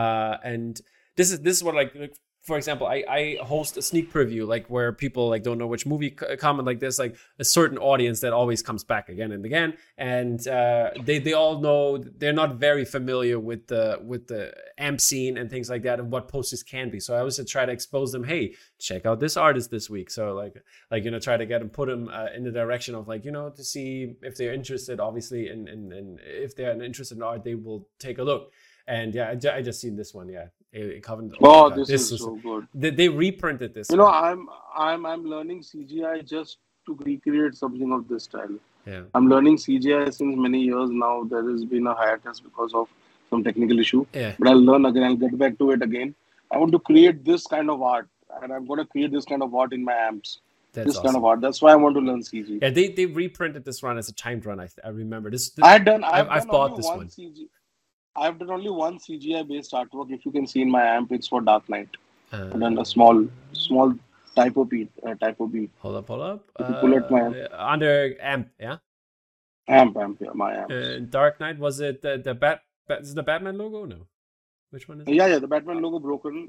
this is what like for example, I host a sneak preview like where people like don't know which movie comment, like there's like a certain audience that always comes back again and again, and they all know they're not very familiar with the amp scene and things like that and what posters can be. So I always try to expose them. Hey, check out this artist this week. So like try to get them, put them in the direction of like to see if they're interested. Obviously, and if they're interested in art, they will take a look. And yeah, I just seen this one. Yeah, Alien Covenant. Oh, my God, this is so good. They reprinted this. You know, one. I'm learning CGI just to recreate something of this style. Yeah. I'm learning CGI since many years now. There has been a hiatus because of some technical issue. Yeah. But I'll learn again. I'll get back to it again. I want to create this kind of art, and I'm going to create this kind of art in my amps. That's This kind awesome. of art. That's why I want to learn CG. Yeah, they reprinted this run as a timed run. I remember this. I've I've done bought only this one one. CG. I've done only one CGI based artwork. If you can see in my amp, it's for Dark Knight. I've done a small typo B. Hold up. If you pull at my Under amp, yeah. amp, yeah, my amp. Dark Knight, was it the is it the Batman logo? No. Which one is it? Yeah, the Batman logo broken.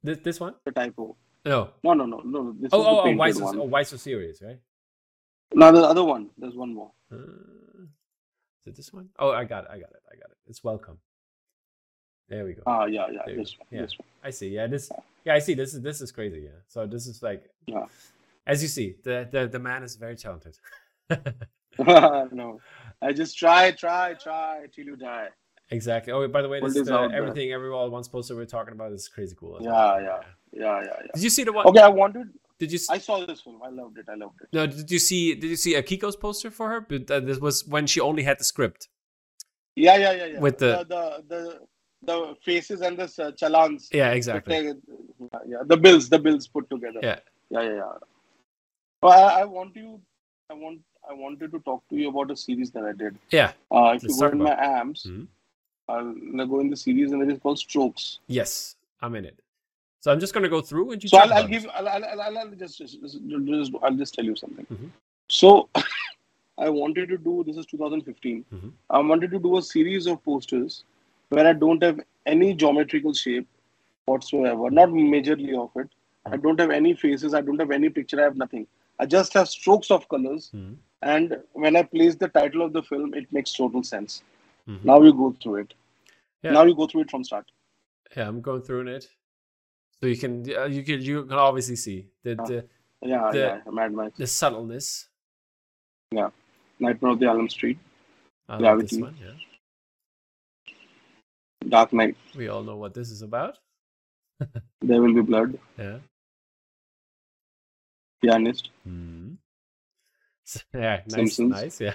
This one? The typo. No. No. This is the painted one. Why so serious, right? Now the other one. There's one more. Is it this one? Oh, I got it. It's welcome. There we go. Yeah. There This you go. one. Yeah, This one. I see. Yeah, I see. This is crazy. Yeah. So this is like, Yeah. as you see, the man is very talented. No. I just try till you die. Exactly. Oh, by the way, Put this this out there. everything everyone once poster we're talking about is crazy cool. as well. Yeah. Did you see the one? Okay, I wanted. Did you? I saw this film. I loved it. No. Did you see Akiko's poster for her? But this was when she only had the script. Yeah. With the faces and the challans. Yeah, exactly. Yeah, the bills put together. Yeah. Well, I wanted to talk to you about a series that I did. Yeah. If you go in my amps, I'll go in the series and it is called Strokes. Yes, I'm in it. So I'm just gonna go through and you. So I'll just tell you something. Mm-hmm. So I wanted to do, this is 2015. Mm-hmm. I wanted to do a series of posters where I don't have any geometrical shape whatsoever, not majorly of it. I don't have any faces, I don't have any picture, I have nothing. I just have strokes of colors. Mm-hmm. And when I place the title of the film, it makes total sense. Mm-hmm. Now you go through it. Yeah. Now you go through it from start. Yeah, I'm going through it. So you can obviously see the Mad Max. the subtleness. Yeah, Nightmare of the Elm Street. I Gravity. like this one. Yeah. Dark Knight. We all know what this is about. There Will Be Blood. Yeah. Pianist. Mm-hmm. Yeah, nice. Simpsons. Nice. Yeah.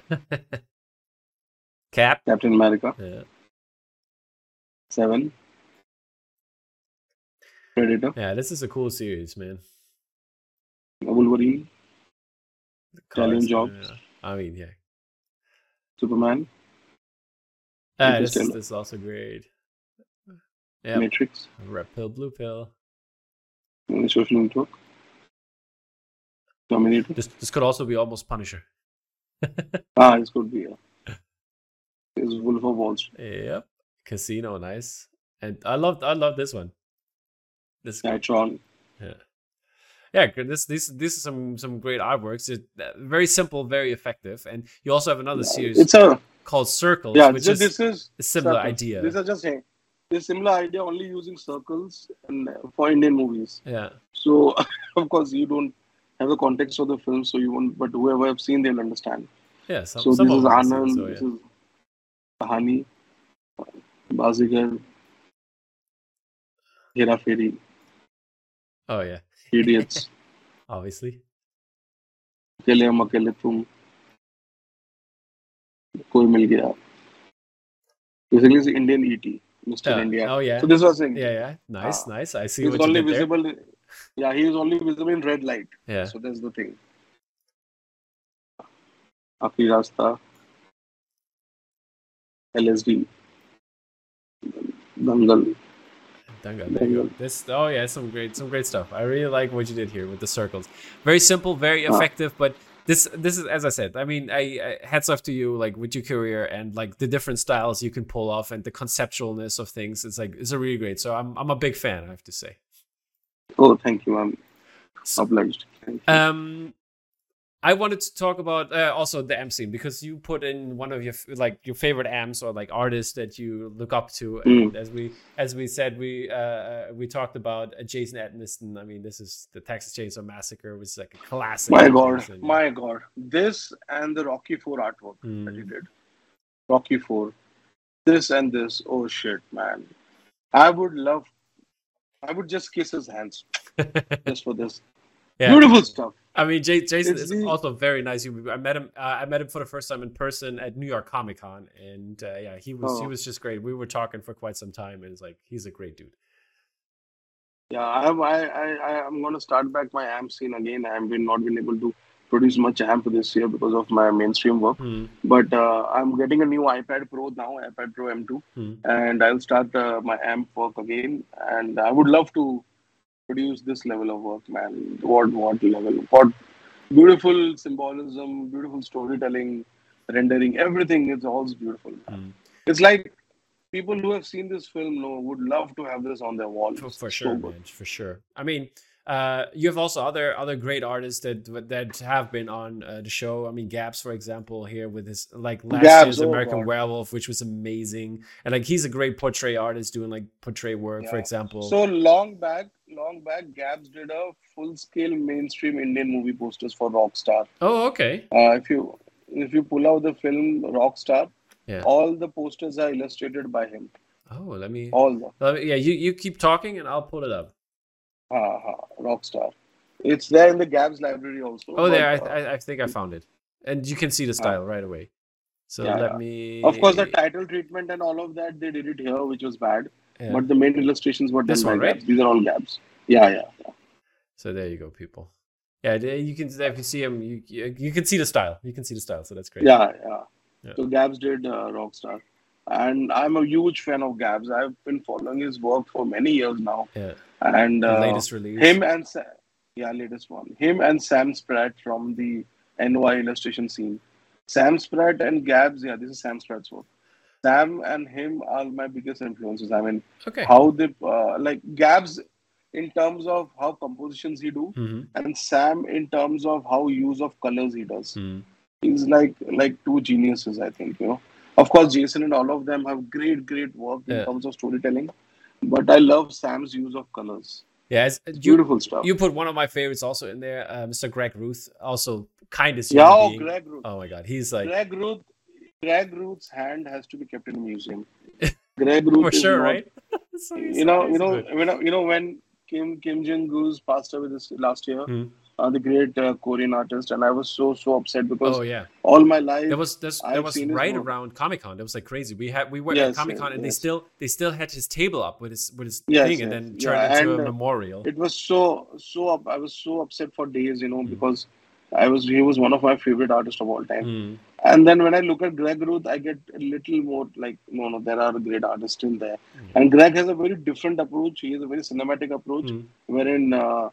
Captain America. Yeah. 7. Predator. Yeah, this is a cool series, man. Wolverine. Cards, Italian Jobs. I mean, yeah. Superman. This is also great. Yeah. Matrix. Red Pill, Blue Pill. Social Network. Terminator. This could also be almost Punisher. This could be. It's Wolf of Wall Street. Yep. Casino, nice. And I love this one. This Tron. Yeah, this is some great artworks. It's very simple, very effective, and you also have another series called Circles. Yeah, which this is a similar circles. idea. This is just a similar idea, only using circles and for Indian movies. Yeah. So of course you don't have the context of the film, so you won't. But whoever have seen, they'll understand. Yeah. So this is Anand. This is Kahani, Bazigar, Hera Fairy. Oh yeah. Idiots. Obviously. अकेले हम अकेले तुम कोई मिल गया. Basically, it's Indian ET, Mr. India. Oh yeah. So this was saying. Yeah. Nice. I see. He's what only you did visible. there. Yeah, he is only visible in red light. Yeah. So that's the thing. Akhri Rasta, LSD, Dangal. There you go. Some great stuff. I really like what you did here with the circles. Very simple, very effective, but this is, as I said, I mean, I hats off to you, like with your career and like the different styles you can pull off and the conceptualness of things. It's a really great. So I'm a big fan, I have to say. Oh, thank you. I'm obliged. Thank you. I wanted to talk about also the amp scene, because you put in one of your favorite amps or like artists that you look up to. And as we said, we talked about Jason Edmiston. I mean, this is the Texas Chainsaw Massacre, which is like a classic. My God, this and the Rocky IV artwork that he did. Rocky IV, this and this. Oh shit, man! I would just kiss his hands just for this. Yeah. Beautiful stuff. I mean, Jason is also very nice. I met him for the first time in person at New York Comic Con, and he was just great. We were talking for quite some time, and it's like he's a great dude. Yeah, I'm going to start back my amp scene again. I've not been able to produce much amp this year because of my mainstream work. But I'm getting a new iPad Pro now, iPad Pro M2, and I'll start my amp work again. And I would love to produce this level of work, man. What level? What beautiful symbolism, beautiful storytelling, rendering, everything is all beautiful. It's like people who have seen this film know would love to have this on their walls. For So sure, good. man, for sure. I mean, you have also other great artists that have been on the show. I mean, Gabs, for example, here with his like last Gabs, year's oh American god. Werewolf, which was amazing, and like he's a great portrait artist doing like portrait work, for Yeah. example. So long back, Gabs did a full-scale mainstream Indian movie posters for Rockstar. Oh, okay, If you pull out the film Rockstar, yeah. all the posters are illustrated by him. Oh, All the yeah. You keep talking, and I'll pull it up. Rockstar. It's there in the Gabs library also. Oh, there. But I think I found it, and you can see the uh, style right away. So yeah, let yeah. Of course, the me. title treatment and all of that they did it here, which was bad. Yeah, But the main illustrations were done this by one, right? Gabs. These are all Gabs. Yeah, yeah, yeah. So there you go, people. Yeah, you can if you see him, you can see the style. You can see the style, so that's great. Yeah, yeah. Yeah, So Gabs did Rockstar, and I'm a huge fan of Gabs. I've been following his work for many years now, yeah. and The latest release. him and yeah, latest one. Him and Sam Spratt from the NY illustration scene. Sam Spratt and Gabs. Yeah, this is Sam Spratt's work. Sam and him are my biggest influences. I mean, Okay. how they like Gabs in terms of how compositions he do, Mm-hmm. and Sam in terms of how use of colors he does. Mm-hmm. He's like two geniuses, I think. Of course, Jason and all of them have great work in Yeah, terms of storytelling, but I love Sam's use of colors. yeah. It's You beautiful stuff. you put one of my favorites also in there, Mr. Greg Ruth, also kindest Yeah, human oh, being. Greg Ruth. Oh my God, he's like Greg Ruth. Greg Ruth's hand has to be kept in a museum. Greg Ruth for is sure, not. right? When Kim Jong Goose passed away this last year, Mhm. the great Korean artist, and I was so upset because Oh yeah. all my life That I've was seen his right work. around Comic Con. That was like crazy. We were at Yes, Comic yes, Con and yes, they still had his table up with his yes, thing and yes, then turned yeah, into a and memorial. it was so up. I was so upset for days, Mm. because he was one of my favorite artists of all time. Mm. And then when I look at Greg Ruth, I get a little more like, no, there are great artists in there. Yeah. And Greg has a very different approach. He has a very cinematic approach, Mm. wherein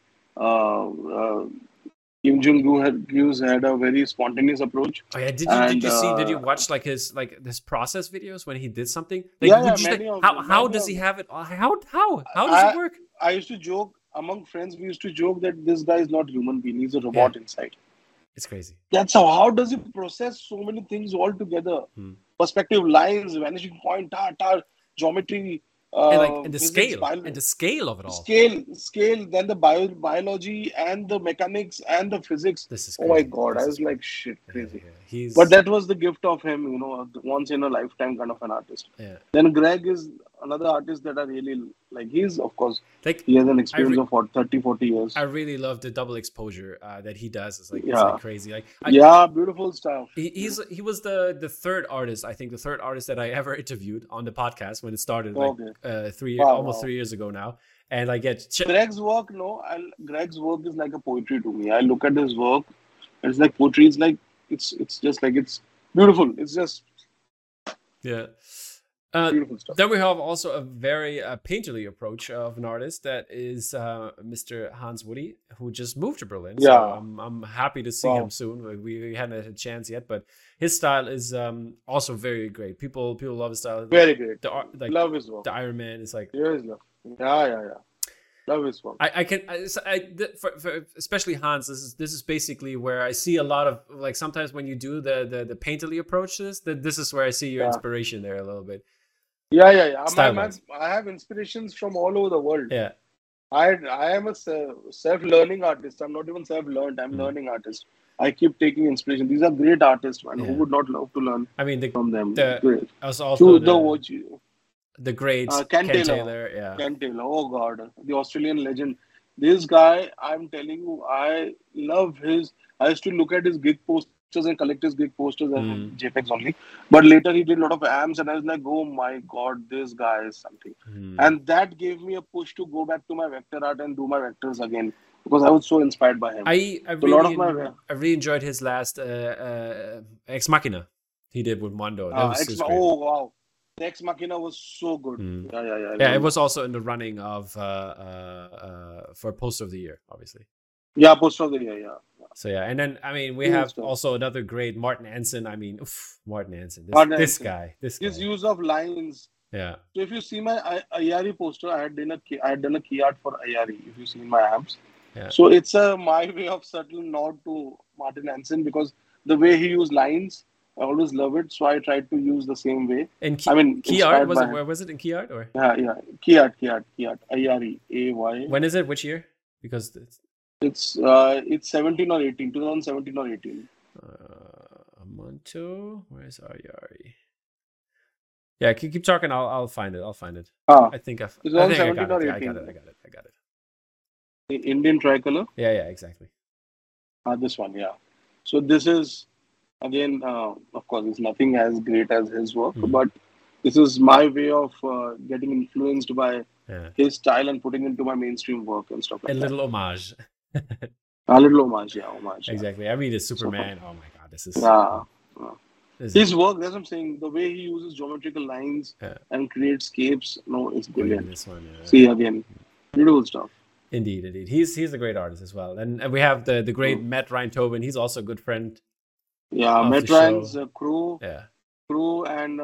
uh, uh, Kim Jong-un had a very spontaneous approach. Oh yeah, did And you see? Did you watch his process videos when he did something? Like, yeah, would yeah, you many of them, how many does of he them. have it? How does it I work? I used to joke among friends. We used to joke that this guy is not human being. He's a Yeah, robot inside. it's crazy. That's how does he process so many things all together? Mm. Perspective, lines, vanishing point, geometry, And physics, the scale of it all. scale, then the biology and the mechanics and the physics. This is Oh my crazy. God, I This was is like, shit, yeah, crazy. yeah. But He's that was the gift of him, once in a lifetime kind of an artist. yeah. Then Greg is another artist that I really like. He's, of course, Like he has an I experience of what, 30, 40 years. I really love the double exposure that he does. It's like Yeah. crazy. Like Yeah, beautiful stuff. he was the third artist. I think the third artist that I ever interviewed on the podcast when it started, like Okay. almost Wow. 3 years ago now. And I get Greg's work, no, Greg's work is like a poetry to me. I look at his work, and it's like poetry. It's like it's just like it's beautiful. It's just yeah. beautiful stuff. Then we have also a very painterly approach of an artist that is Mr. Hans Woody, who just moved to Berlin. So Yeah. I'm happy to see Wow. him soon. We hadn't had a chance yet, but his style is also very great. People love his style. Very great. The art, like Love his work. the Iron Man is like Here is love. Yeah. Love his work. for especially Hans. This is basically where I see a lot of like sometimes when you do the painterly approach to this, this is where I see your Yeah. inspiration there a little bit. Yeah. Style-wise. I have inspirations from all over the world. Yeah. I am a self-learning artist. I'm not even self-learned. I'm learning artist. I keep taking inspiration. These are great artists, man. Yeah. Who would not love to learn I mean from them? the Great. also To the the great Ken Ken Taylor. Taylor. Yeah. Ken Taylor. Oh God, the Australian legend. This guy, I'm telling you, I love his. I used to look at his gig posters and collect his gig posters as Mm. JPEGs only. But later he did a lot of amps, and I was like, oh my God, this guy is something. Mm. And that gave me a push to go back to my vector art and do my vectors again because I was so inspired by him. I So a lot of my I really enjoyed his last Ex Machina he did with Mondo. That was just great. oh wow, the Ex Machina was so good. Mm. Yeah. I Yeah, it remember. was also in the running of for Poster of the Year, obviously. Yeah, poster of the year. Yeah. So yeah, and then I mean we Cool have stuff. also another great Martin Anson. I mean, Martin Anson. Martin This Anson. guy. His use of lines, Yeah. So if you see my Ayari poster, I had done a key art for Ayari. If you see my abs, Yeah. so it's a my way of subtle nod to Martin Hansen because the way he used lines, I always love it. So I tried to use the same way. In I mean, key art, inspired was by it? him. Where was it in key art or Yeah. Key art. Ayari, AY. when is it? Which year? Because It's 17 or 18, 2017 or 18. Monto. Where's Ayari? Yeah, keep talking. I'll find it. I'll find it. Ah, I think I think I got 2017 it. or Yeah, I got 18. it. I got it. I got it. Indian tricolor. Yeah, yeah, exactly. This one, yeah. So this is again, of course, it's nothing as great as his work, Mhm. but this is my way of getting influenced by Yeah, his style and putting into my mainstream work and stuff a like that. little homage. A little homage, yeah, homage. Yeah. Exactly. I mean, the So, Superman. Oh my God, this is yeah. this is His work, that's what I'm saying. The way he uses geometrical lines yeah. and creates capes, no, it's Oh, even brilliant. this one. Yeah. See again, beautiful stuff. Indeed, indeed. He's a great artist as well. And we have the great Mm. Matt Ryan Tobin. He's also a good friend Yeah, of the Metrans, show. Yeah. Crew, and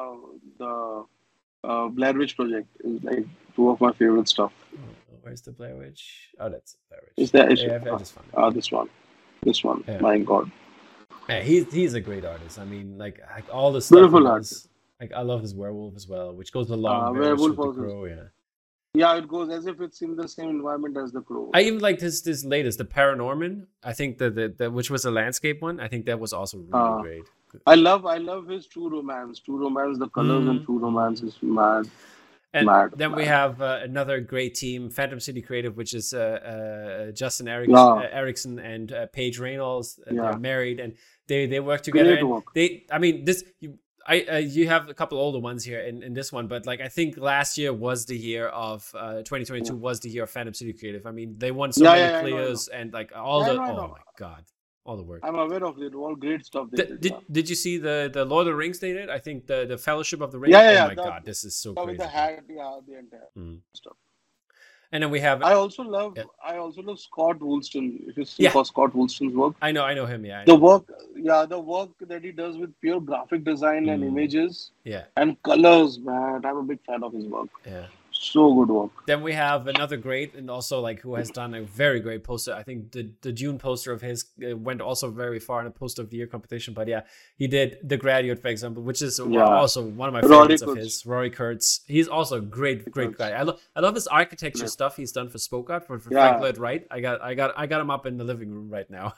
the Blair Witch Project is like two of my favorite stuff. Oh, where's the Blair Witch? Oh, that's Blair Is Witch. that Yeah, I just found it. this one? Yeah. My God, Yeah, he's a great artist. I mean, like all the stuff beautiful he art. does. Like I love his werewolf as well, which goes along very much Werewolf with the also. Crow. Yeah. Yeah, it goes as if it's in the same environment as the Crow. I even liked this latest, the Paranorman. I think the which was a landscape one. I think that was also really great. I love his True Romance. True Romance, the colors in True Romance is mad. And Mad, then we mad. have another great team, Phantom City Creative, which is Justin Yeah. Erickson and Paige Reynolds. Yeah. They're married and they work together. Great And work. I mean, this you have a couple older ones here in this one, but like I think last year was the year of 2022 was the year of Phantom City Creative. I mean, they won so many Clios and like all I the know. oh my god, all the work. I'm aware of it. All great stuff they did. Did you see the Lord of the Rings they did? I think the Fellowship of the Ring. Yeah. Oh my god, this is so With crazy. the hat, yeah, the entire stuff. And then we have. I also love Scott Woolston. If you see Scott Woolston's work, I know him. Yeah. The work that he does with pure graphic design and images, and colors, man. I'm a big fan of his work. Yeah. So good work. Then we have another great, and also like who has done a very great poster. I think the Dune poster of his went also very far in a poster of the year competition. But yeah, he did The Graduate, for example, which is also one of my favorites of his. Rory Kurtz. He's also a great guy. I love his architecture stuff he's done for Spoke Art for Frank Lloyd Wright. I got him up in the living room right now.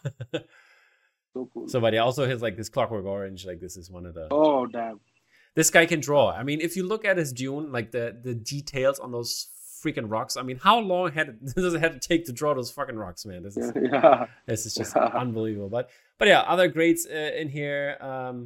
So cool. So, but yeah, also his like this Clockwork Orange. Like this is one of the. Oh damn. This guy can draw. I mean, if you look at his Dune, like the details on those freaking rocks. I mean, how long does it have to take to draw those fucking rocks, man? This is just unbelievable. But yeah, other greats in here.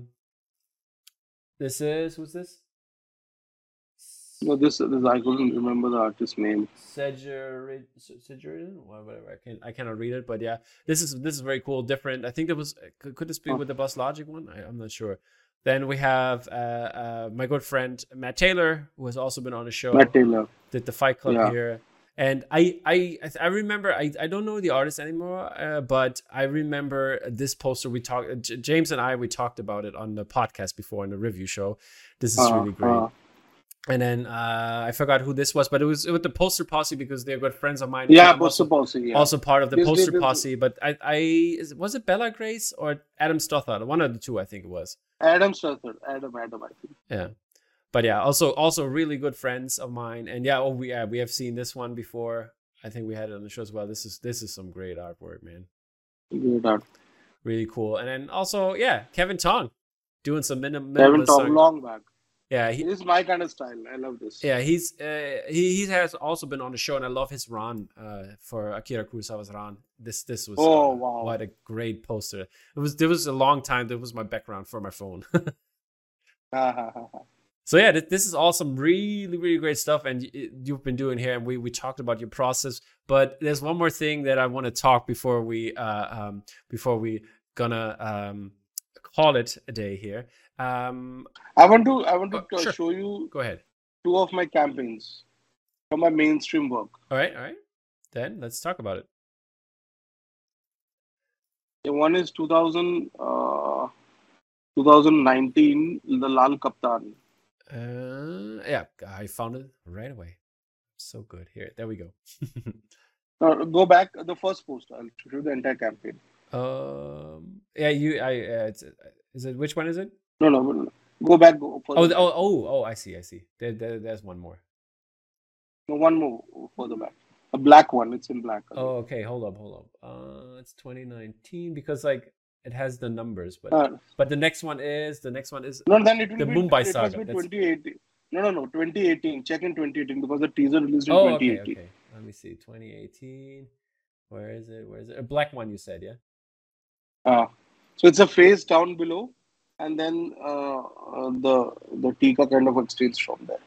Who's this? No, this I couldn't remember the artist's name. Segerin, whatever. I cannot read it, but yeah, this is very cool, different. I think there was could this be with the Buzz Logic one? I'm not sure. Then we have my good friend Matt Taylor, who has also been on the show. Matt Taylor did the Fight Club here, and I remember I don't know the artist anymore, but I remember this poster we talked. James and we talked about it on the podcast before in the review show. This is really great. And then I forgot who this was, but it was with the Poster Posse because they're good friends of mine. Yeah, Poster Posse. Yeah. Also part of the Poster Posse, but was it Bella Grace or Adam Stothard? One of the two, I think it was. Adam Stothard. Adam, I think. Yeah, but yeah, also really good friends of mine, and we have seen this one before. I think we had it on the show as well. This is some great artwork, man. Great art. Really cool, and then also Kevin Tong doing some minimalist. Kevin Tong, long back. Yeah, this is my kind of style. I love this. Yeah, he has also been on the show, and I love his Ran for Akira Kurosawa's Ran. This was wow, what a great poster. There was a long time. That was my background for my phone. So yeah, this is all some really really great stuff, and you've been doing here, and we talked about your process. But there's one more thing that I want to talk before we gonna call it a day here. I want to show you. Go ahead. 2 of my campaigns from my mainstream work. All right. Then let's talk about it. One is 2019, the Lal Kaptan. Yeah, I found it right away. So good. Here, there we go. Go back the first poster. I'll show you the entire campaign. Yeah, is it, which one is it? No. Go back. Go further back. I see. There's one more. No, one more further back. A black one. It's in black. Oh, okay. Hold up. It's 2019 because like it has the numbers, but the next one is no. Then it will the be Mumbai it Saga. must be 2018. No. 2018. Check in 2018 because the teaser released in 2018. Okay. Let me see. 2018. Where is it? A black one, you said, yeah? So it's a face down below, and then the Tika kind of extends from there.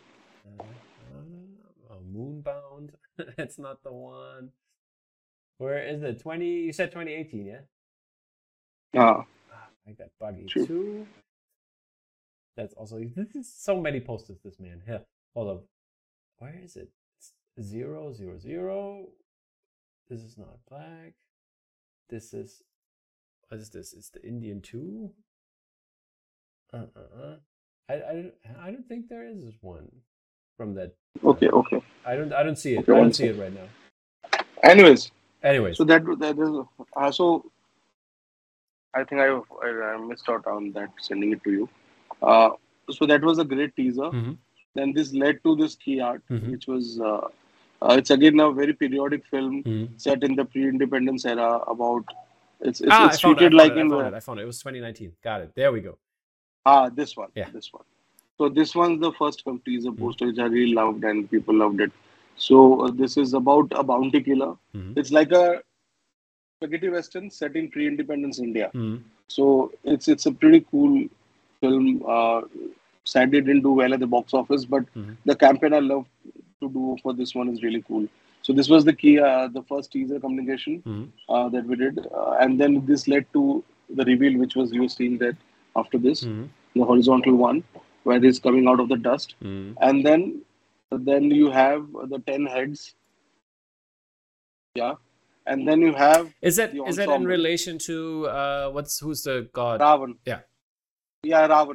Moonbound. It's not the one. Where is it? You said 2018, yeah? I got Buggy too. That's also, this is so many posters, this man. Here, hold up. Where is it? It's 000. This is not black. This is, what is this? It's the Indian 2. I don't think there is one from that. Okay. I don't see it. Okay, I don't see it right now. Anyways. So that is so. I think I missed out on that, sending it to you. So that was a great teaser. Mm-hmm. Then this led to this key art, which was it's again a very periodic film set in the pre-independence era. About it's treated like I found it. It was 2019. Got it. There we go. This one. Yeah. This one. So this one's the first teaser poster which I really loved and people loved it. So this is about a bounty killer. It's like a spaghetti western set in pre-independence India. So it's a pretty cool film. Sadly, it didn't do well at the box office, but the campaign I love to do for this one is really cool. So this was the first teaser communication that we did, and then this led to the reveal, which was you seeing that after this, the horizontal one, where he's coming out of the dust, and then you have the 10 heads. Yeah. And then you have is that in relation to who's the god? Ravan. Yeah, Ravan.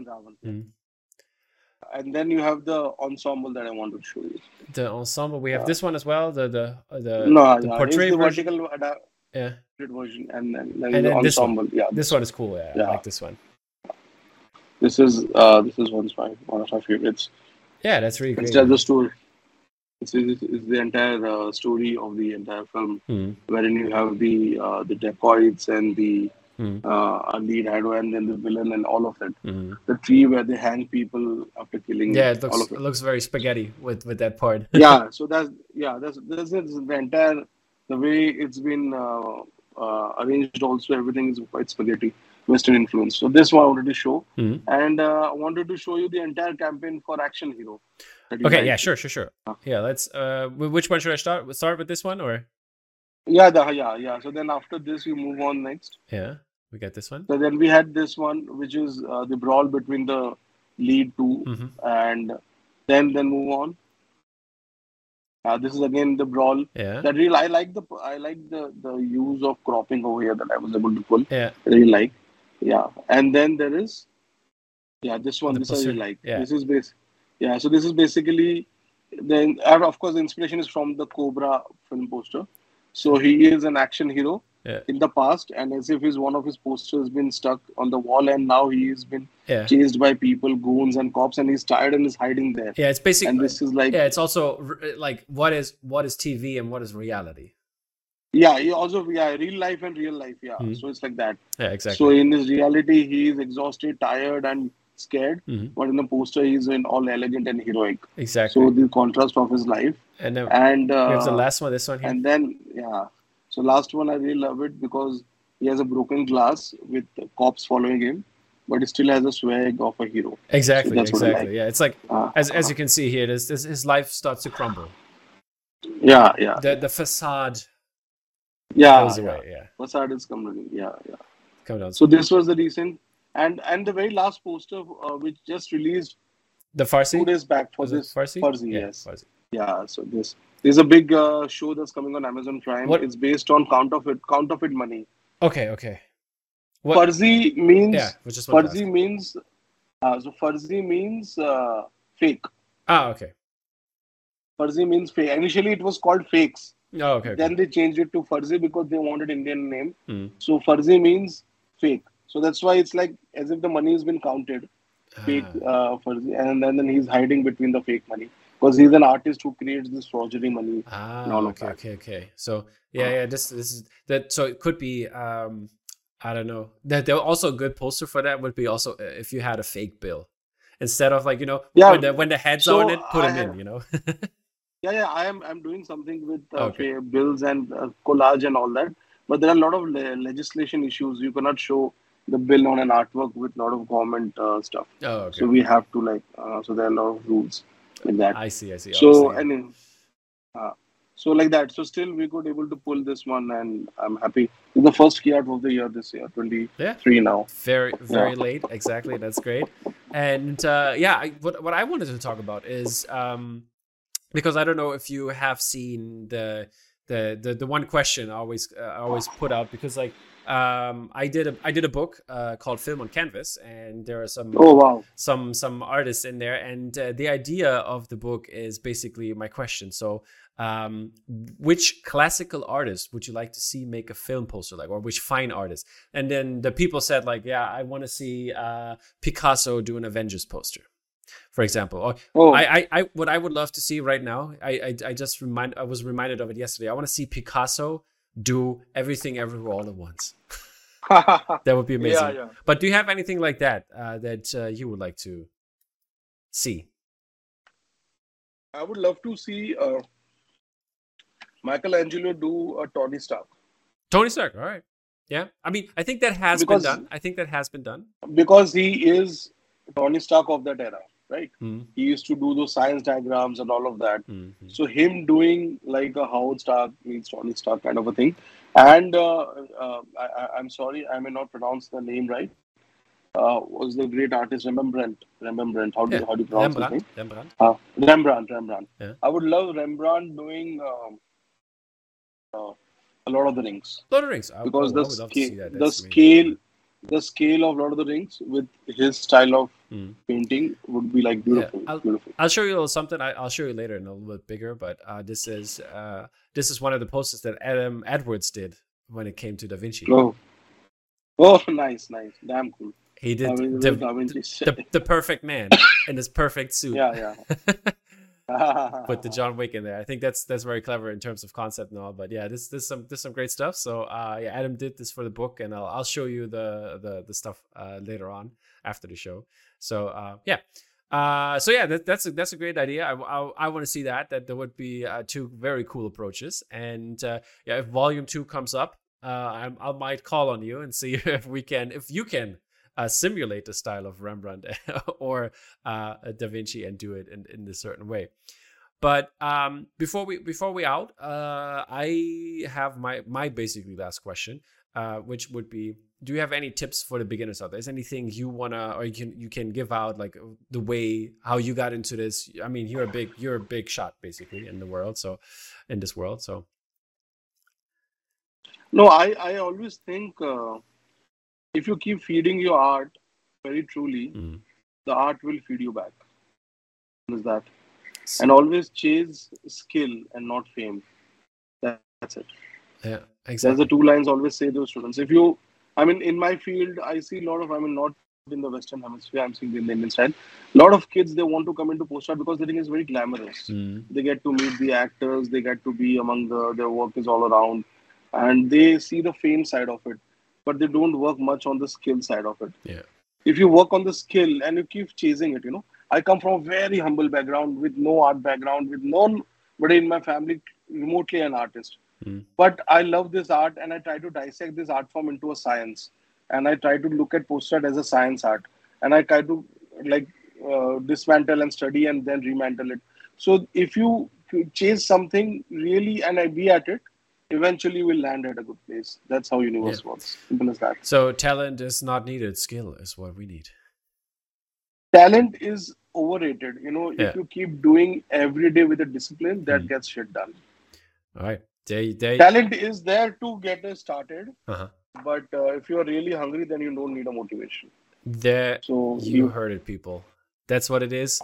And then you have the ensemble that I wanted to show you. The ensemble, we have this one as well. The portrait version. Vertical version, and then the ensemble. This one is cool. Yeah, I like this one. This is one of my favorites. Yeah, that's really great. It's just the story. It's the entire story of the entire film, wherein you have the dacoits and the lead hero and then the villain and all of that. The tree where they hang people after killing. Yeah, it looks very spaghetti with that part. So that's the entire the way it's been arranged. Also, everything is quite spaghetti, Western influence. So this one I wanted to show, and I wanted to show you the entire campaign for Action Hero. Okay, yeah, sure. Yeah, let's. Which one should I start? Start with this one or? Yeah. So then after this, we move on next. Yeah, we got this one. So then we had this one, which is the brawl between the lead two, and then move on. This is again the brawl. Yeah. That really I like the use of cropping over here that I was able to pull. Yeah. I really like. Yeah, and then there is. Yeah, this one. This I really like. Yeah. This is so this is basically then of course the inspiration is from the Cobra film poster. So he is an action hero in the past, and as if one of his posters been stuck on the wall, and now he has been chased by people, goons and cops, and he's tired and is hiding there. Yeah, it's basically. And this is like. Yeah, it's also like what is TV and what is reality. Yeah, real life and real life. Yeah, so it's like that. Yeah, exactly. So in his reality, he is exhausted, tired, and scared, but in the poster he's in all elegant and heroic. Exactly. So the contrast of his life. And we have the last one, this one here. And then so last one I really love it because he has a broken glass with cops following him, but he still has a swag of a hero. Exactly. So exactly. Yeah, it's like as you can see here, his life starts to crumble. Yeah. The facade. Goes away. Yeah. Facade is coming. Yeah. Come down. So this was the recent. And the very last poster, which just released the Farsi 2 days back for this Farsi, yes. Farsi. Yeah, so there's a big show that's coming on Amazon Prime. It's based on counterfeit money. Okay. Farsi means Farsi means so Farsi means fake. Ah, okay. Farzi means fake. Initially, it was called Fakes. Oh, okay, okay. Then they changed it to Farzi because they wanted Indian name. Mm. So Farzi means fake. So that's why it's like as if the money has been counted. Fake Ah, Farzi, and then he's hiding between the fake money because he's an artist who creates this forgery money and all of okay, that. okay, okay. So yeah. This is that. So it could be. I don't know. That there also a good poster for that would be also if you had a fake bill instead of like Yeah. when the heads are on So it, put I them have. in. Yeah. I'm doing something with Okay. bills and collage and all that. But there are a lot of legislation issues. You cannot show the bill on an artwork with a lot of government stuff. Oh, okay, So we okay. have to so there are a lot of rules like that. I see. I see. So Obviously, and uh, so like that. So still we could able to pull this one, and I'm happy. It's the first key out of the year this year, yeah. 23 now. Very, Yeah. very late. Exactly. That's great. And what I wanted to talk about is because I don't know if you have seen the one question I always put out because like I did a book called Film on Canvas, and there are Oh wow. some artists in there, and the idea of the book is basically my question. So which classical artist would you like to see make a film poster, like, or which fine artist? And then the people said like, yeah, I want to see Picasso do an Avengers poster, for example. Or Oh. I what I would love to see right now, I was reminded of it yesterday. I want to see Picasso do Everything Everywhere All at Once. That would be Yeah, amazing. yeah. But do you have anything like that that you would like to see? I would love to see Michelangelo do a Tony Stark Tony Stark. All right. Yeah. I mean, I think that has been because done. I think that has been done. he is Tony Stark of that era, right? Mm, He used to do those science diagrams and all of that. mm, mm. So him doing like a Howard Stark meets Tony Stark kind of a thing. And I'm sorry, I may not pronounce the name right. Was the great artist Rembrandt? Rembrandt. Yeah. How do you pronounce his name? Rembrandt. Rembrandt. Rembrandt. Yeah. I would love Rembrandt doing a Lord of the Rings Lord of the Rings. because I would love to see that. That's amazing. the scale of Lord of the Rings with his style of Mm. painting would be like Yeah, beautiful, beautiful. I'll show you a little something. I'll show you later and a little bit bigger. But this is one of the posters that Adam Edwards did when it came to Da Vinci. Oh, oh, nice, damn cool. He did Da Vinci. the perfect man in his perfect suit. Yeah. Put the John Wick in there. I think that's very clever in terms of concept and all. But yeah, this some great stuff. So yeah, Adam did this for the book, and I'll show you the stuff later on after the show. So yeah. So yeah, that's a great idea. I want to see that there would be two very cool approaches, and yeah, if Volume 2 comes up, I might call on you and see if you can simulate the style of Rembrandt or Da Vinci and do it in a certain way. But before we out, I have my basically last question, which would be: do you have any tips for the beginners out there? Is anything you wanna or you can give out, like the way how you got into this? I mean, you're a big shot basically in the world, so in this world, so. No, I always think if you keep feeding your art very truly, Mm. the art will feed you back. Is that? And always chase skill and not fame. That's it. Yeah, There's the exactly. two lines always say to students. If you, I mean, in my field, I see a lot of, I mean, not in the Western Hemisphere, I'm seeing in the Indian side. A lot of kids, they want to come into post art because they think it's very glamorous. Mm. They get to meet the actors, they get to be among their work is all around, and they see the fame side of it, but they don't work much on the skill side of it. Yeah. If you work on the skill and you keep chasing it, I come from a very humble background with no art background, with nobody in my family remotely an artist. Mm. But I love this art and I try to dissect this art form into a science. And I try to look at poster art as a science art. And I try to like dismantle and study and then remantle it. So if you chase something really and I be at it, eventually we'll land at a good place. That's how universe works. Simple as that. So talent is not needed. Skill is what we need. Talent is overrated. Yeah. If you keep doing every day with a discipline, that gets shit done. All right. Talent is there to get us started. Uh-huh. But if you're really hungry, then you don't need a motivation. There, So you heard it, people. That's what it is.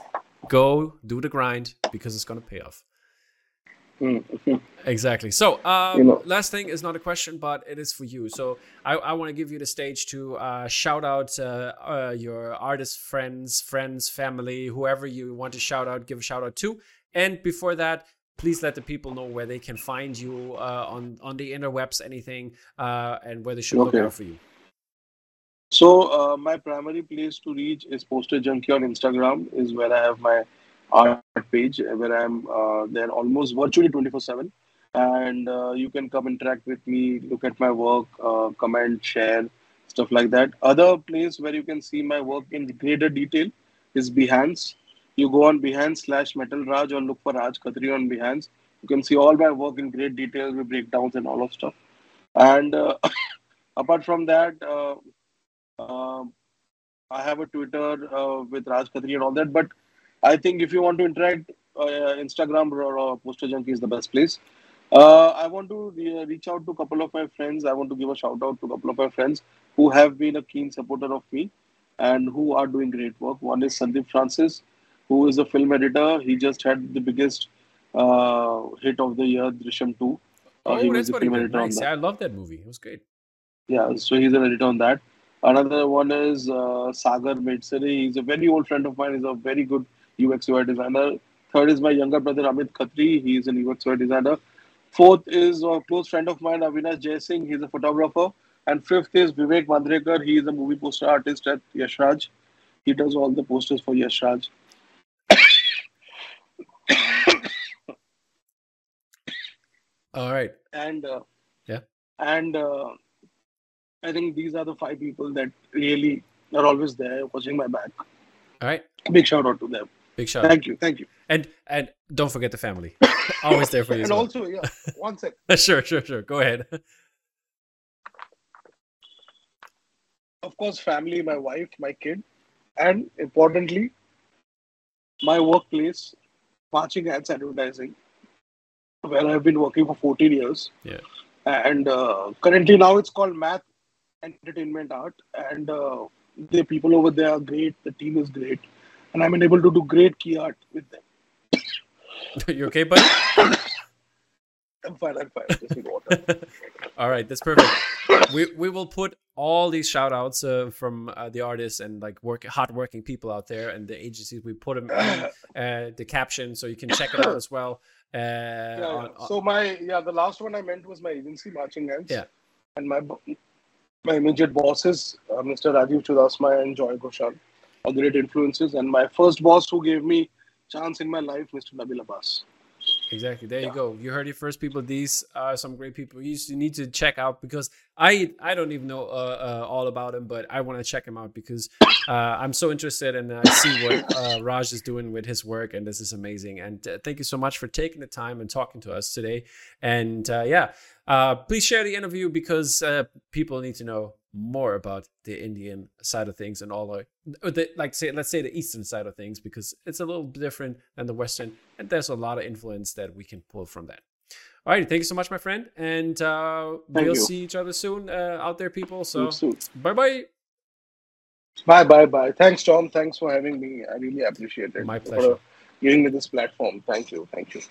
go do the grind because it's gonna pay off. Mm. Exactly. So, You know, last thing is not a question, but it is for you. So, I want to give you the stage to shout out your artist friends, family, whoever you want to shout out, give a shout out to. And before that, please let the people know where they can find you on the interwebs, anything, and where they should look okay. out for you. So my primary place to reach is Poster Junkie on Instagram, is where I have my art page, where I'm there almost virtually 24/7, and you can come interact with me, look at my work, comment, share, stuff like that. Other place where you can see my work in greater detail is Behance. You go on Behance/Metal Raj or look for Raj Khatri on Behance. You can see all my work in great detail with breakdowns and all of stuff. And apart from that. Um I have a Twitter with Raj Khatri and all that. But I think if you want to interact, Instagram or Poster Junkie is the best place. I want to reach out to a couple of my friends. I want to give a shout out to a couple of my friends who have been a keen supporter of me and who are doing great work. One is Sandeep Francis, who is a film editor. He just had the biggest hit of the year, Drishyam 2. He Oh, was that's the very film good. editor on Nice. that. Yeah, I love that movie. It was great. Yeah, so he's an editor on that. Another one is Sagar Medsere. He's a very old friend of mine. He's a very good UX UI designer. Third is my younger brother Amit Khatri. He's an UX UI designer. Fourth is a close friend of mine, Avinash Jaising. He's a photographer. And fifth is Vivek Mandrekar. He is a movie poster artist at Yashraj. He does all the posters for Yashraj. All right. And Yeah. and I think these are the five people that really are always there watching my back. All right. Big shout out to them. Big shout out. Thank you. And don't forget the family. Always there for you as And well. also, yeah, one sec. Sure. Go ahead. Of course, family, my wife, my kid, and importantly, my workplace, Marching Ants Advertising, where I've been working for 14 years. Yeah. And currently now it's called Math Entertainment Art. And the people over there are great. The team is great. And I'm able to do great key art with them. You okay, buddy? I'm fine. Just need water. All right, that's perfect. We will put all these shout outs from the artists and like hardworking people out there and the agencies. We put them in the caption so you can check it out as well. So the last one I meant was my agency, Marching Ants. Yeah. And my immediate bosses, Mr. Rajiv Chudasma and Joy Ghoshal, are great influences. And my first boss who gave me chance in my life, Mr. Nabil Abbas. Exactly. There you go. You heard it first, people. These are some great people you need to check out because I don't even know all about him, but I want to check him out because I'm so interested and I see what Raj is doing with his work, and this is amazing. And thank you so much for taking the time and talking to us today. And please share the interview because people need to know more about the Indian side of things and let's say the Eastern side of things because it's a little different than the Western, and there's a lot of influence that we can pull from that. All right, thank you so much, my friend, and we'll see each other soon out there, people. So bye. Bye. Thanks, Tom. Thanks for having me. I really appreciate it. My pleasure. For giving me this platform. Thank you.